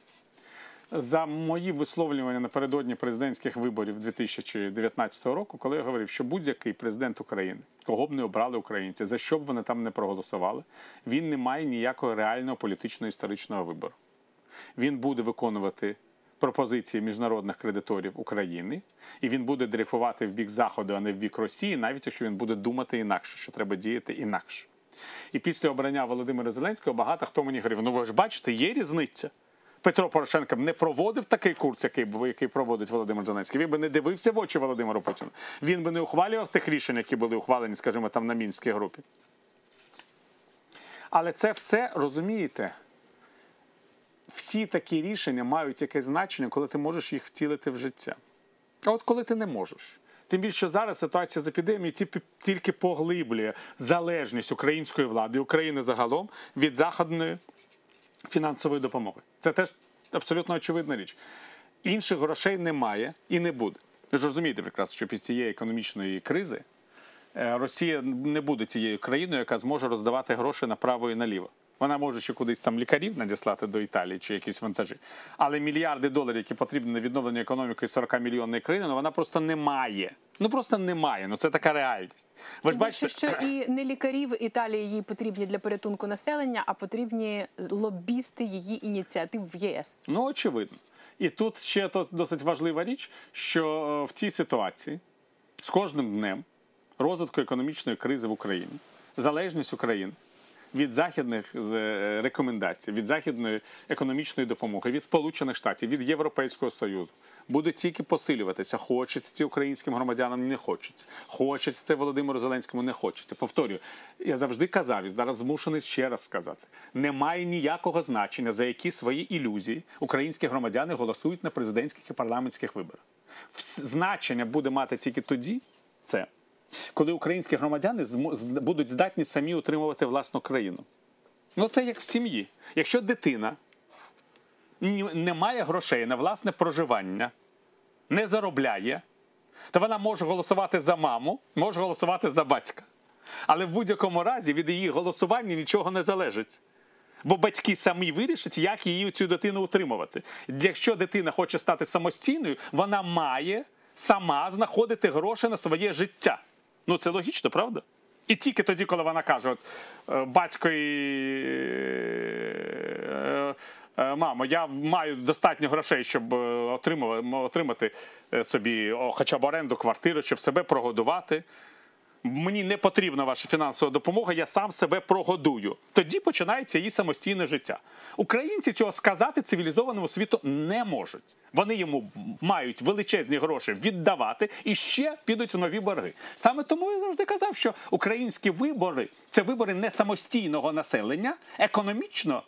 За мої висловлювання напередодні президентських виборів дві тисячі дев'ятнадцятого року, коли я говорив, що будь-який президент України, кого б не обрали українці, за що б вони там не проголосували, він не має ніякого реального політичного історичного вибору. Він буде виконувати пропозиції міжнародних кредиторів України, і він буде дрейфувати в бік Заходу, а не в бік Росії, навіть якщо він буде думати інакше, що треба діяти інакше. І після обрання Володимира Зеленського багато хто мені говорив, ну ви ж бачите, є різниця. Петро Порошенко не проводив такий курс, який, який проводить Володимир Зеленський. Він би не дивився в очі Володимиру Путіну. Він би не ухвалював тих рішень, які були ухвалені, скажімо, там на Мінській групі. Але це все, розумієте, всі такі рішення мають якесь значення, коли ти можеш їх втілити в життя. А от коли ти не можеш. Тим більше, що зараз ситуація з епідемією тільки поглиблює залежність української влади, України загалом, від заходної фінансової допомоги. Це теж абсолютно очевидна річ. Інших грошей немає і не буде. Ви ж розумієте прекрасно, що під цієї економічної кризи Росія не буде цією країною, яка зможе роздавати гроші направо і наліво. Вона може ще кудись там лікарів надіслати до Італії чи якісь вантажі. Але мільярди доларів, які потрібні на відновлення економіки сорокамільйонної країни, ну вона просто не має. Ну просто немає. Ну це така реальність. Ви ж бачите, що і не лікарів Італії їй потрібні для порятунку населення, а потрібні лобісти її ініціатив в ЄС. Ну, очевидно. І тут ще досить важлива річ, що в цій ситуації з кожним днем розвитку економічної кризи в Україні, залежність України від західних рекомендацій, від західної економічної допомоги, від Сполучених Штатів, від Європейського Союзу буде тільки посилюватися. Хочеться це українським громадянам, не хочеться. Хочеться це Володимиру Зеленському, не хочеться. Повторюю, я завжди казав і зараз змушений ще раз сказати. Немає ніякого значення, за які свої ілюзії українські громадяни голосують на президентських і парламентських виборах. Значення буде мати тільки тоді, це, коли українські громадяни будуть здатні самі утримувати власну країну. Ну це як в сім'ї. Якщо дитина не має грошей на власне проживання, не заробляє, то вона може голосувати за маму, може голосувати за батька. Але в будь-якому разі від її голосування нічого не залежить. Бо батьки самі вирішать, як її цю дитину утримувати. Якщо дитина хоче стати самостійною, вона має сама знаходити гроші на своє життя. Ну це логічно, правда? І тільки тоді, коли вона каже, от, батько і мамо, я маю достатньо грошей, щоб отримати собі хоча б оренду квартири, щоб себе прогодувати. Мені не потрібна ваша фінансова допомога, я сам себе прогодую. Тоді починається її самостійне життя. Українці цього сказати цивілізованому світу не можуть. Вони йому мають величезні гроші віддавати і ще підуть в нові борги. Саме тому я завжди казав, що українські вибори – це вибори не самостійного населення, економічно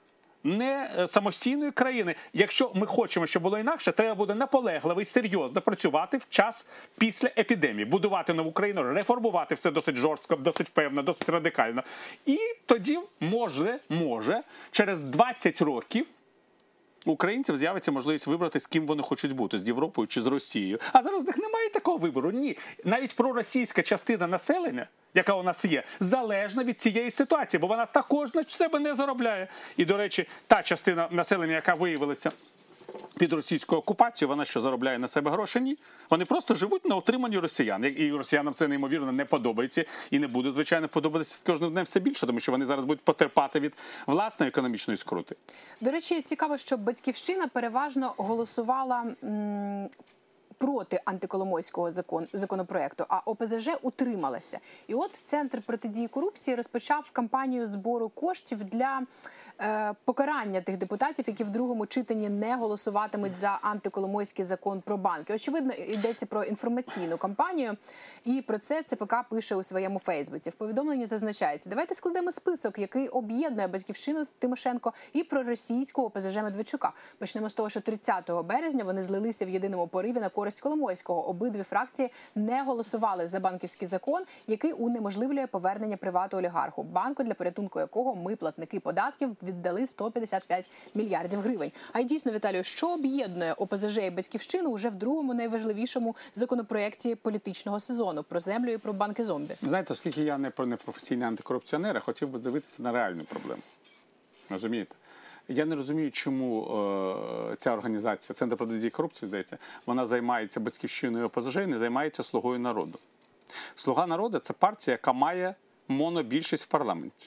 не самостійної країни. Якщо ми хочемо, щоб було інакше, треба буде наполегливо і серйозно працювати в час після епідемії, будувати нову країну, реформувати все досить жорстко, досить певно, досить радикально. І тоді може, може, через двадцять років у українців з'явиться можливість вибрати, з ким вони хочуть бути, з Європою чи з Росією. А зараз в них немає такого вибору. Ні. Навіть проросійська частина населення, яка у нас є, залежна від цієї ситуації, бо вона також на себе не заробляє. І, до речі, та частина населення, яка виявилася під російською окупацією, вона що, заробляє на себе гроші? Ні. Вони просто живуть на утриманні росіян. І росіянам це, неймовірно, не подобається. І не буде, звичайно, подобатися з кожним днем все більше, тому що вони зараз будуть потерпати від власної економічної скрути. До речі, цікаво, що «Батьківщина» переважно голосувала м проти антиколомойського закон, законопроекту, а О Пе Зе Же утрималася. І от Центр протидії корупції розпочав кампанію збору коштів для е, покарання тих депутатів, які в другому читанні не голосуватимуть за антиколомойський закон про банки. Очевидно, йдеться про інформаційну кампанію, і про це Це Пе Ка пише у своєму Фейсбуці. В повідомленні зазначається: давайте складемо список, який об'єднує Батьківщину Тимошенко і проросійську О Пе Зе Же Медведчука. Почнемо з того, що тридцятого березня вони злилися в єдиному пориві на користь Коломойського. Обидві фракції не голосували за банківський закон, який унеможливлює повернення привату олігарху, банку, для порятунку якого ми, платники податків, віддали сто п'ятдесят п'ять мільярдів гривень. А й дійсно, Віталію, що об'єднує О Пе Зе Же і Батьківщину уже в другому найважливішому законопроекті політичного сезону про землю і про банки-зомбі? Знаєте, оскільки я не професійний антикорупціонер, я хотів би дивитися на реальну проблему. Розумієте? Я не розумію, чому е, ця організація, Центр протидії корупції, здається, вона займається Батьківщиною О Пе Зе Же і не займається Слугою народу. Слуга народу – це партія, яка має монобільшість в парламенті.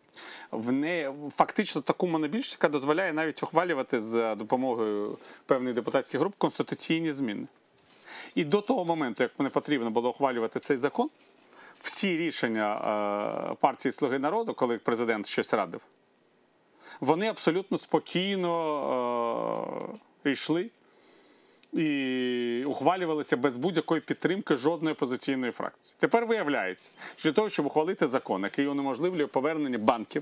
В неї фактично таку монобільшість, яка дозволяє навіть ухвалювати за допомогою певних депутатських груп конституційні зміни. І до того моменту, як не потрібно було ухвалювати цей закон, всі рішення е, партії Слуги народу, коли президент щось радив, вони абсолютно спокійно е, йшли і ухвалювалися без будь-якої підтримки жодної опозиційної фракції. Тепер виявляється, що для того, щоб ухвалити закон, який унеможливлює повернення банків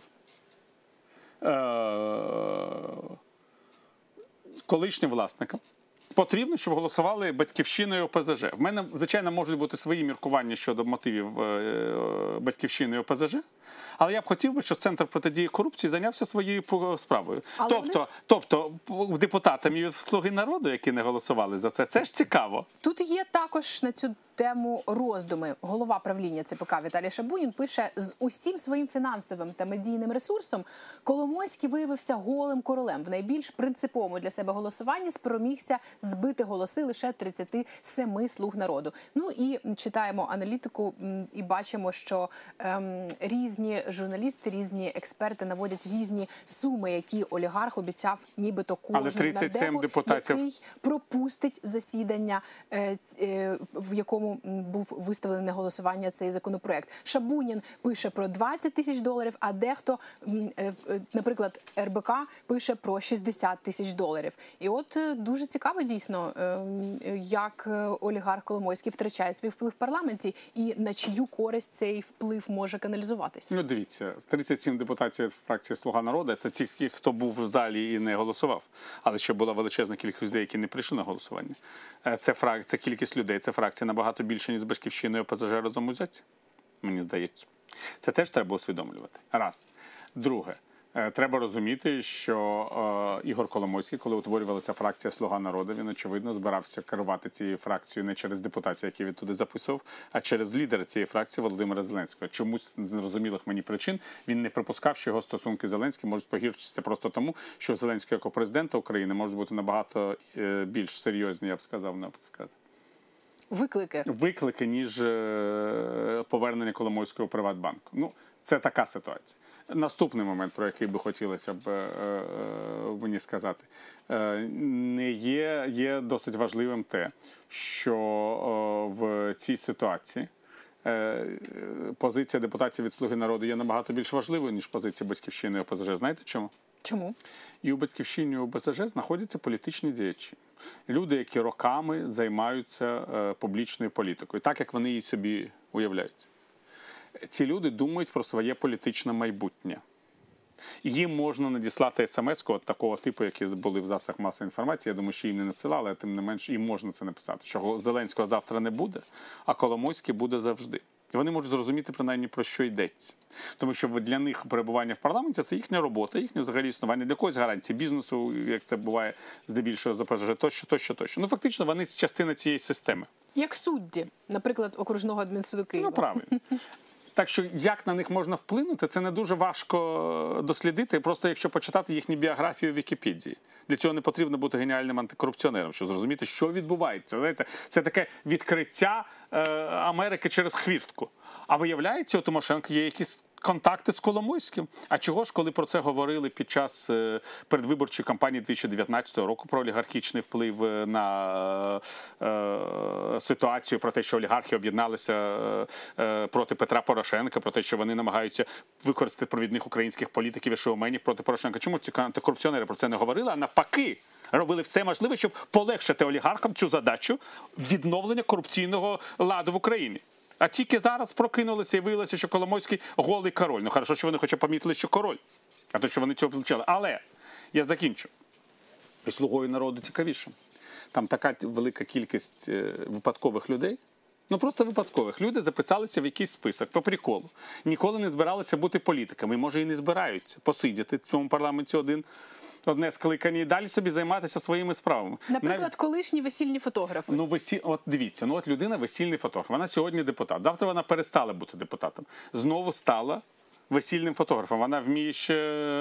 е, колишнім власникам, потрібно, щоб голосували Батьківщиною О Пе Зе Же. В мене, звичайно, можуть бути свої міркування щодо мотивів е, Батьківщини О Пе Зе Же, але я б хотів би, щоб Центр протидії корупції зайнявся своєю справою. Але тобто, вони... тобто депутатам і Слуги народу, які не голосували за це, це ж цікаво. Тут є також на цю тему роздуми. Голова правління Це Пе Ка Віталій Шабунін пише: з усім своїм фінансовим та медійним ресурсом Коломойський виявився голим королем. В найбільш принциповому для себе голосуванні спромігся збити голоси лише тридцяти семи слуг народу. Ну і читаємо аналітику і бачимо, що ем, різні різні журналісти, різні експерти наводять різні суми, які олігарх обіцяв нібито кожному тридцять сім нардепу, депутатів. який пропустить засідання, е, е, в якому м, був виставлений на голосування цей законопроект. Шабунін пише про двадцять тисяч доларів, а дехто, м, е, е, наприклад, ер бе ка пише про шістдесят тисяч доларів. І от е, дуже цікаво дійсно, е, як е, олігарх Коломойський втрачає свій вплив в парламенті і на чию користь цей вплив може каналізуватися. Ну, дивіться, тридцять сім депутатів фракції «Слуга народу» – це ті, хто був в залі і не голосував. Але ще була величезна кількість людей, які не прийшли на голосування. Е, Це, фрак... це кількість людей, це фракція набагато більше, ніж з «Батьківщиною» ОПЗЖ разом узяті, мені здається. Це теж треба усвідомлювати. Раз. Друге. Е, Треба розуміти, що е, Ігор Коломойський, коли утворювалася фракція «Слуга народу», він, очевидно, збирався керувати цією фракцією не через депутатів, які він туди записував, а через лідера цієї фракції Володимира Зеленського. Чомусь з незрозумілих мені причин він не припускав, що його стосунки з Зеленським можуть погіршитися просто тому, що Зеленський як президента України може бути набагато е, більш серйозні, я б сказав, не б сказати. Виклики. Виклики, ніж е, повернення Коломойського у Приватбанку. Ну, це така ситуація. Наступний момент, про який би хотілося б е, е, мені сказати, е, не є, є досить важливим те, що е, в цій ситуації е, позиція депутатів від «Слуги народу» є набагато більш важливою, ніж позиція «Батьківщини» і ОПЗЖ. Знаєте чому? Чому? І у «Батьківщині» і у ОПЗЖ знаходяться політичні діячі. Люди, які роками займаються е, публічною політикою, так, як вони її собі уявляють. Ці люди думають про своє політичне майбутнє. І їм можна надіслати смс-ку от такого типу, які були в засобах масової інформації. Я думаю, що їм не надсилали, а тим не менш їм можна це написати. Що Зеленського завтра не буде, а Коломойський буде завжди. І вони можуть зрозуміти, принаймні, про що йдеться. Тому що для них перебування в парламенті – це їхня робота, їхнє взагалі існування. Для когось гарантії бізнесу, як це буває здебільшого за ПЖЖ, тощо, тощо, тощо. Ну, фактично, вони частина цієї системи. Як судді, наприклад, окружного адмінсуду Києва. Ну, правильно. Так що, як на них можна вплинути, це не дуже важко дослідити, просто якщо почитати їхню біографію в Вікіпедії. Для цього не потрібно бути геніальним антикорупціонером, щоб зрозуміти, що відбувається. Знаєте, це таке відкриття е, Америки через хвіртку. А виявляється, у Тимошенко є якісь контакти з Коломойським. А чого ж, коли про це говорили під час е, передвиборчої кампанії дві тисячі дев'ятнадцятого року про олігархічний вплив на е, е, ситуацію, про те, що олігархи об'єдналися е, проти Петра Порошенка, про те, що вони намагаються використати провідних українських політиків і шоуменів проти Порошенка. Чому ці антикорупціонери про це не говорили, а навпаки робили все можливе, щоб полегшити олігархам цю задачу відновлення корупційного ладу в Україні. А тільки зараз прокинулися і виявилося, що Коломойський голий король. Ну, хорошо, що вони хоча б помітили, що король. А то, що вони цього включали. Але я закінчу. І «Слугою народу» цікавіше. Там така велика кількість випадкових людей. Ну, просто випадкових. Люди записалися в якийсь список по приколу. Ніколи не збиралися бути політиками. І, може, і не збираються посидіти в цьому парламенті один одне скликання і далі собі займатися своїми справами. Наприклад, Навіть... колишні весільні фотографи. Ну, весі... от дивіться, ну от людина весільний фотограф, вона сьогодні депутат, завтра вона перестала бути депутатом, знову стала весільним фотографом, вона вміє ще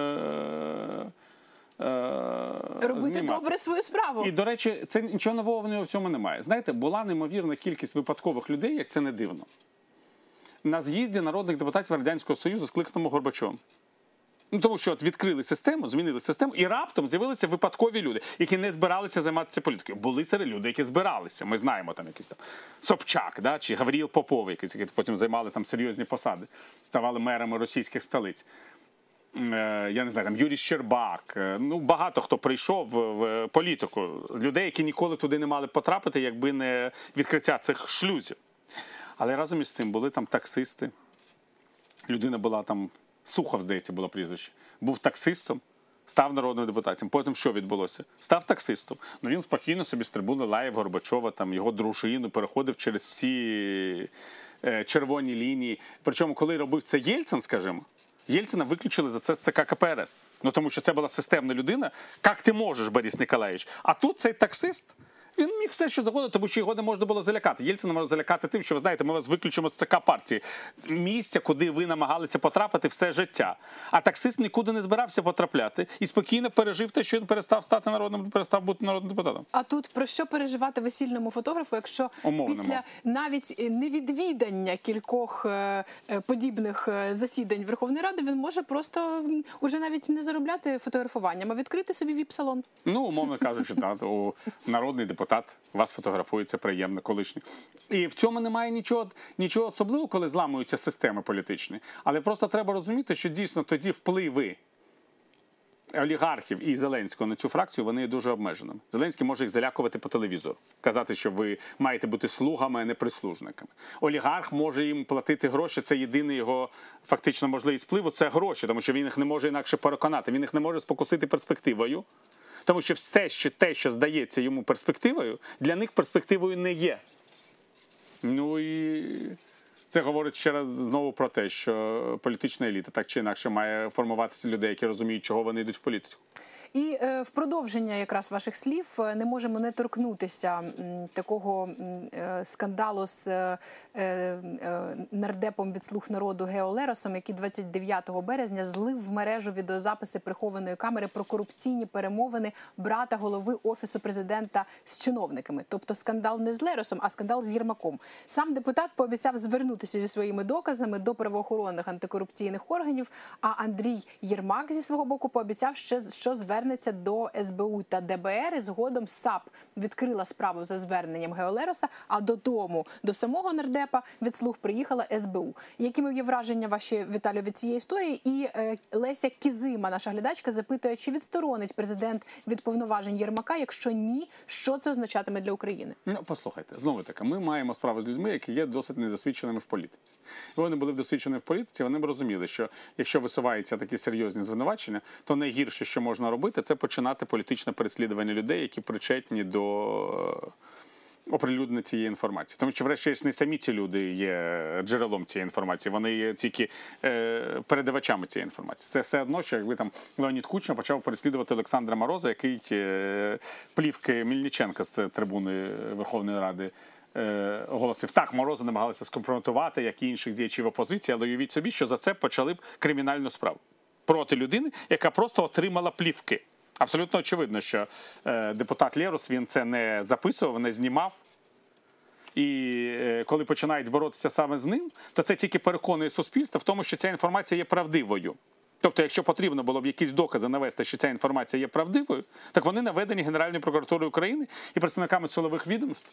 е... робити знімати. добре свою справу. І, до речі, це нічого нового в цьому немає. Знаєте, була неймовірна кількість випадкових людей, як це не дивно, на з'їзді народних депутатів Радянського Союзу, скликаному Горбачовим. Ну, тому що от відкрили систему, змінили систему, і раптом з'явилися випадкові люди, які не збиралися займатися політикою. Були серед люди, які збиралися. Ми знаємо там якийсь там Собчак, да, чи Гавріл Попов, якийсь, які потім займали там серйозні посади, ставали мерами російських столиць. Е, я не знаю, там Юрій Щербак. Е, ну, багато хто прийшов в, в політику. Людей, які ніколи туди не мали потрапити, якби не відкриття цих шлюзів. Але разом із цим були там таксисти. Людина була там... Сухов, здається, було прізвище. Був таксистом, став народним депутатом. Потім що відбулося? Став таксистом. Ну, він спокійно собі з трибуни лаяв Горбачова, там, його дружину, переходив через всі е, червоні лінії. Причому, коли робив це Єльцин, скажімо, Єльцина виключили за це з ЦК ка пе ер ес. Ну, тому що це була системна людина. Як ти можеш, Борис Ніколаєвич? А тут цей таксист Він міг все, що завгодно, тому що його не можна було залякати. Єльцина можна залякати тим, що, ви знаєте, ми вас виключимо з ЦК партії. Місця, куди ви намагалися потрапити все життя. А таксист нікуди не збирався потрапляти і спокійно пережив те, що він перестав стати народним, перестав бути народним депутатом. А тут про що переживати весільному фотографу, якщо Умовному. після навіть невідвідання кількох е, е, подібних е, засідань Верховної Ради він може просто м, уже навіть не заробляти фотографуванням, а відкрити собі віп-салон? Ну, умовно кажучи, так, у народний депутат вас фотографує, це приємно, колишній. І в цьому немає нічого, нічого особливого, коли зламуються системи політичні. Але просто треба розуміти, що дійсно тоді впливи олігархів і Зеленського на цю фракцію, вони є дуже обмеженими. Зеленський може їх залякувати по телевізору, казати, що ви маєте бути слугами, а не прислужниками. Олігарх може їм платити гроші, це єдиний його фактично можливість впливу, це гроші, тому що він їх не може інакше переконати, він їх не може спокусити перспективою, тому що все, що те, що здається йому перспективою, для них перспективою не є. Ну і це говорить ще раз знову про те, що політична еліта так чи інакше має формуватися людей, які розуміють, чого вони йдуть в політику. І е, в продовження якраз ваших слів е, не можемо не торкнутися м, такого м, е, скандалу з е, е, нардепом від «Слуг народу» Гео Леросом, який двадцять дев'ятого березня злив в мережу відеозаписи прихованої камери про корупційні перемовини брата голови Офісу президента з чиновниками. Тобто скандал не з Леросом, а скандал з Єрмаком. Сам депутат пообіцяв звернутися зі своїми доказами до правоохоронних антикорупційних органів, а Андрій Єрмак зі свого боку пообіцяв, що, що звернеться до ес бе у та де бе ер, і згодом САП відкрила справу за зверненням Гео Лероса, а додому, до самого нардепа від «Слуг» приїхала ес бе у. Якими є враження ваші, Віталію, від цієї історії? І е, Леся Кізима, наша глядачка, запитує, чи відсторонить президент від повноважень Єрмака, якщо ні, що це означатиме для України? Ну, послухайте, знову таки, ми маємо справу з людьми, які є досить недосвідченими в політиці. І вони були досвідчені в політиці, вони б розуміли, що якщо висуваються такі серйозні звинувачення, то найгірше, що можна робити, це починати політичне переслідування людей, які причетні до оприлюднення цієї інформації. Тому що, врешті, не самі ці люди є джерелом цієї інформації, вони є тільки е, передавачами цієї інформації. Це все одно, що якби там Леонід Кучма почав переслідувати Олександра Мороза, який е, плівки Мельниченка з трибуни Верховної Ради е, оголосив. Так, Мороза намагалися скомпрометувати, як і інших діячів опозиції, але уявіть собі, що за це почали б кримінальну справу проти людини, яка просто отримала плівки. Абсолютно очевидно, що е, депутат Лерос, він це не записував, не знімав. І е, коли починають боротися саме з ним, то це тільки переконує суспільство в тому, що ця інформація є правдивою. Тобто, якщо потрібно було б якісь докази навести, що ця інформація є правдивою, так вони наведені Генеральною прокуратурою України і представниками силових відомств,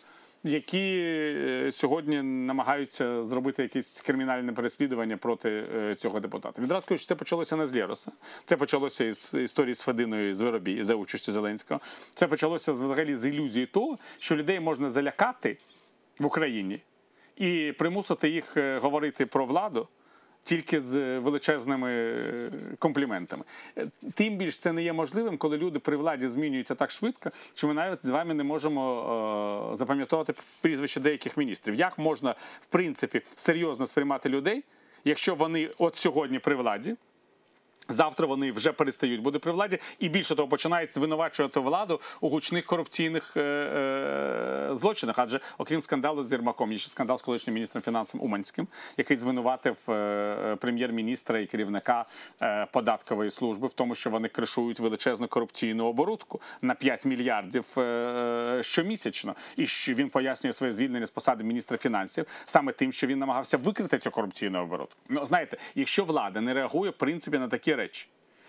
які сьогодні намагаються зробити якесь кримінальне переслідування проти цього депутата. Відразу кажу, що це почалося не з Лероса. Це почалося із історії з Фединою з Воробій, за участю Зеленського. Це почалося взагалі з ілюзії того, що людей можна залякати в Україні і примусити їх говорити про владу тільки з величезними компліментами. Тим більш це не є можливим, коли люди при владі змінюються так швидко, що ми навіть з вами не можемо е, запам'ятовувати прізвище деяких міністрів. Як можна, в принципі, серйозно сприймати людей, якщо вони от сьогодні при владі, завтра вони вже перестають бути при владі і, більше того, починають звинувачувати владу у гучних корупційних е е злочинах. Адже, окрім скандалу з Єрмаком, є ще скандал з колишнім міністром фінансів Уманським, який звинуватив е прем'єр-міністра і керівника е податкової служби в тому, що вони кришують величезну корупційну оборудку на п'ять мільярдів е щомісячно. І що він пояснює своє звільнення з посади міністра фінансів саме тим, що він намагався викрити цю корупційну оборудку. Ну, знаєте, якщо влада не реагує, в принципі, на такі речі,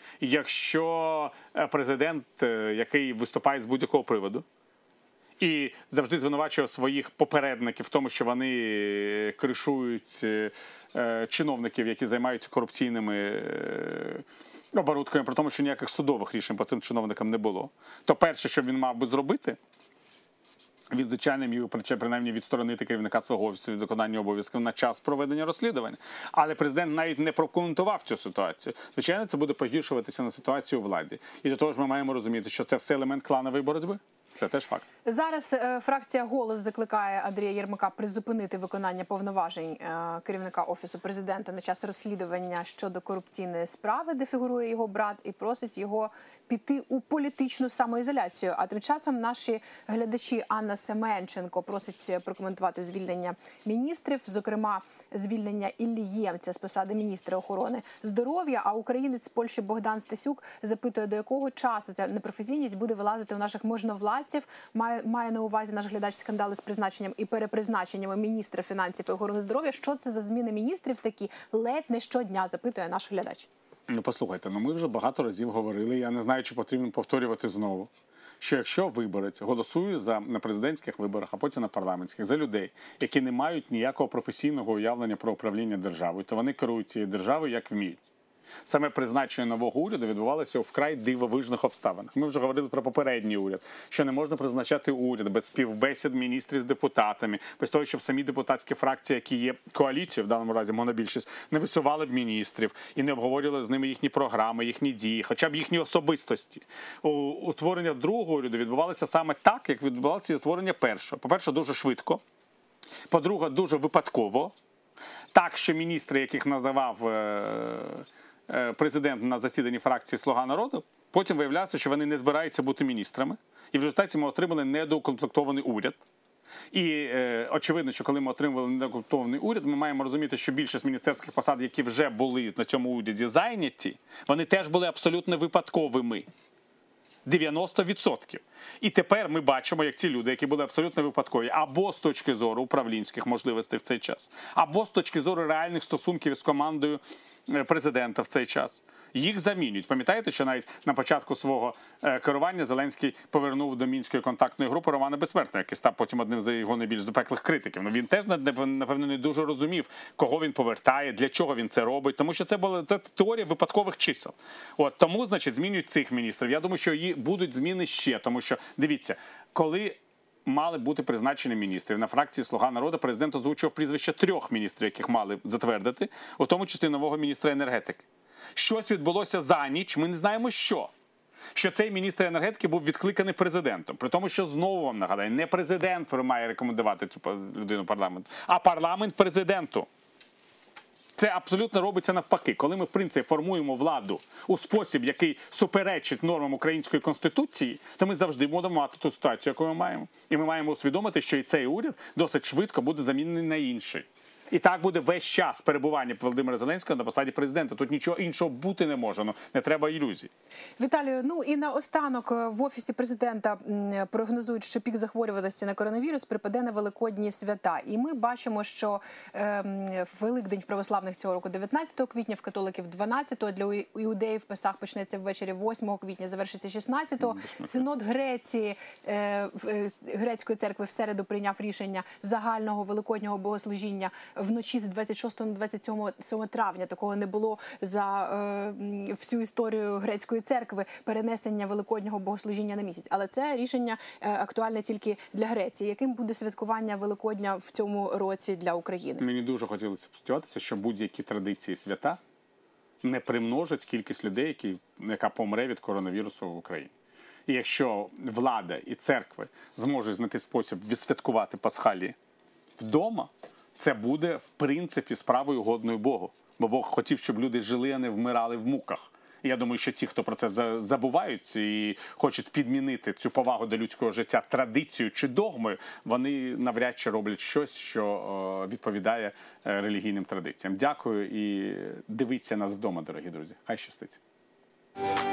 якщо президент, який виступає з будь-якого приводу, і завжди звинувачує своїх попередників в тому, що вони кришують чиновників, які займаються корупційними оборудками, при тому, що ніяких судових рішень по цим чиновникам не було, то перше, що він мав би зробити, він, звичайно, міг принаймні відсторонити керівника свого офісу від виконання обов'язків на час проведення розслідування. Але президент навіть не прокоментував цю ситуацію. Звичайно, це буде погіршуватися на ситуацію у владі. І до того ж ми маємо розуміти, що це все елемент кланової боротьби. Це теж факт. Зараз е, фракція «Голос» закликає Андрія Єрмака призупинити виконання повноважень е, керівника Офісу Президента на час розслідування щодо корупційної справи, де фігурує його брат, і просить його піти у політичну самоізоляцію. А тим часом наші глядачі Анна Семенченко просить прокоментувати звільнення міністрів, зокрема звільнення Іллі Ємця з посади міністра охорони здоров'я, а українець з Польщі Богдан Стасюк запитує, до якого часу ця непрофесійність буде вилазити у наших можновладців. Має, має на увазі наш глядач скандали з призначенням і перепризначеннями міністра фінансів і охорони здоров'я. Що це за зміни міністрів такі? Ледь не щодня, запитує наш глядач. Ну, послухайте, ну ми вже багато разів говорили, я не знаю, чи потрібно повторювати знову, що якщо виборець голосує за, на президентських виборах, а потім на парламентських, за людей, які не мають ніякого професійного уявлення про управління державою, то вони керують цією державою, як вміють. Саме призначення нового уряду відбувалося у вкрай дивовижних обставинах. Ми вже говорили про попередній уряд, що не можна призначати уряд без співбесід міністрів з депутатами, без того, щоб самі депутатські фракції, які є коаліцією, в даному разі монобільшість, не висували б міністрів і не обговорювали з ними їхні програми, їхні дії, хоча б їхні особистості. Утворення другого уряду відбувалося саме так, як відбувалося створення першого. По-перше, дуже швидко. По-друге, дуже випадково. Так, що міністри, яких називав президент на засіданні фракції «Слуга народу», потім виявлялося, що вони не збираються бути міністрами. І в результаті ми отримали недоукомплектований уряд. І е, очевидно, що коли ми отримували недоукомплектований уряд, ми маємо розуміти, що більшість міністерських посад, які вже були на цьому уряді зайняті, вони теж були абсолютно випадковими. дев'яносто відсотків. І тепер ми бачимо, як ці люди, які були абсолютно випадкові, або з точки зору управлінських можливостей в цей час, або з точки зору реальних стосунків з командою президента в цей час, їх замінюють. Пам'ятаєте, що навіть на початку свого керування Зеленський повернув до Мінської контактної групи Романа Безсмертного, який став потім одним з його найбільш запеклих критиків. Ну, він теж, напевно, не дуже розумів, кого він повертає, для чого він це робить, тому що це була це теорія випадкових чисел. От, тому, значить, змінюють цих міністрів. Я думаю, що її будуть зміни ще, тому що, дивіться, коли мали бути призначені міністрів на фракції «Слуга народу», президент озвучував прізвище трьох міністрів, яких мали затвердити, у тому числі нового міністра енергетики. Щось відбулося за ніч, ми не знаємо що. Що цей міністр енергетики був відкликаний президентом. При тому, що знову вам нагадаю, не президент має рекомендувати цю людину парламенту, а парламент президенту. Це абсолютно робиться навпаки. Коли ми, в принципі, формуємо владу у спосіб, який суперечить нормам української конституції, то ми завжди будемо мати ту ситуацію, яку ми маємо. І ми маємо усвідомити, що і цей уряд досить швидко буде замінений на інший. І так буде весь час перебування Володимира Зеленського на посаді президента. Тут нічого іншого бути не може, ну, не треба ілюзій. Віталію, ну і наостанок в Офісі президента прогнозують, що пік захворюваності на коронавірус припаде на Великодні свята. І ми бачимо, що е, Великдень в православних цього року дев'ятнадцятого квітня, в католиків дванадцятого, для іудеїв Песах почнеться ввечері восьмого квітня, завершиться шістнадцятого. Синод Греції, е, грецької церкви в середу прийняв рішення загального великоднього богослужіння вночі з двадцять шостого на двадцять сьоме травня. Такого не було за е, всю історію грецької церкви, перенесення великоднього богослужіння на місяць. Але це рішення е, актуальне тільки для Греції. Яким буде святкування Великодня в цьому році для України? Мені дуже хотілося сподіватися, що будь-які традиції свята не примножать кількість людей, які, яка помре від коронавірусу в Україні. І якщо влада і церкви зможуть знайти спосіб відсвяткувати Пасхалії вдома, це буде, в принципі, справою годною Богу. Бо Бог хотів, щоб люди жили, а не вмирали в муках. І я думаю, що ті, хто про це забувають і хочуть підмінити цю повагу до людського життя традицією чи догмою, вони навряд чи роблять щось, що відповідає релігійним традиціям. Дякую і дивіться нас вдома, дорогі друзі. Хай щастить.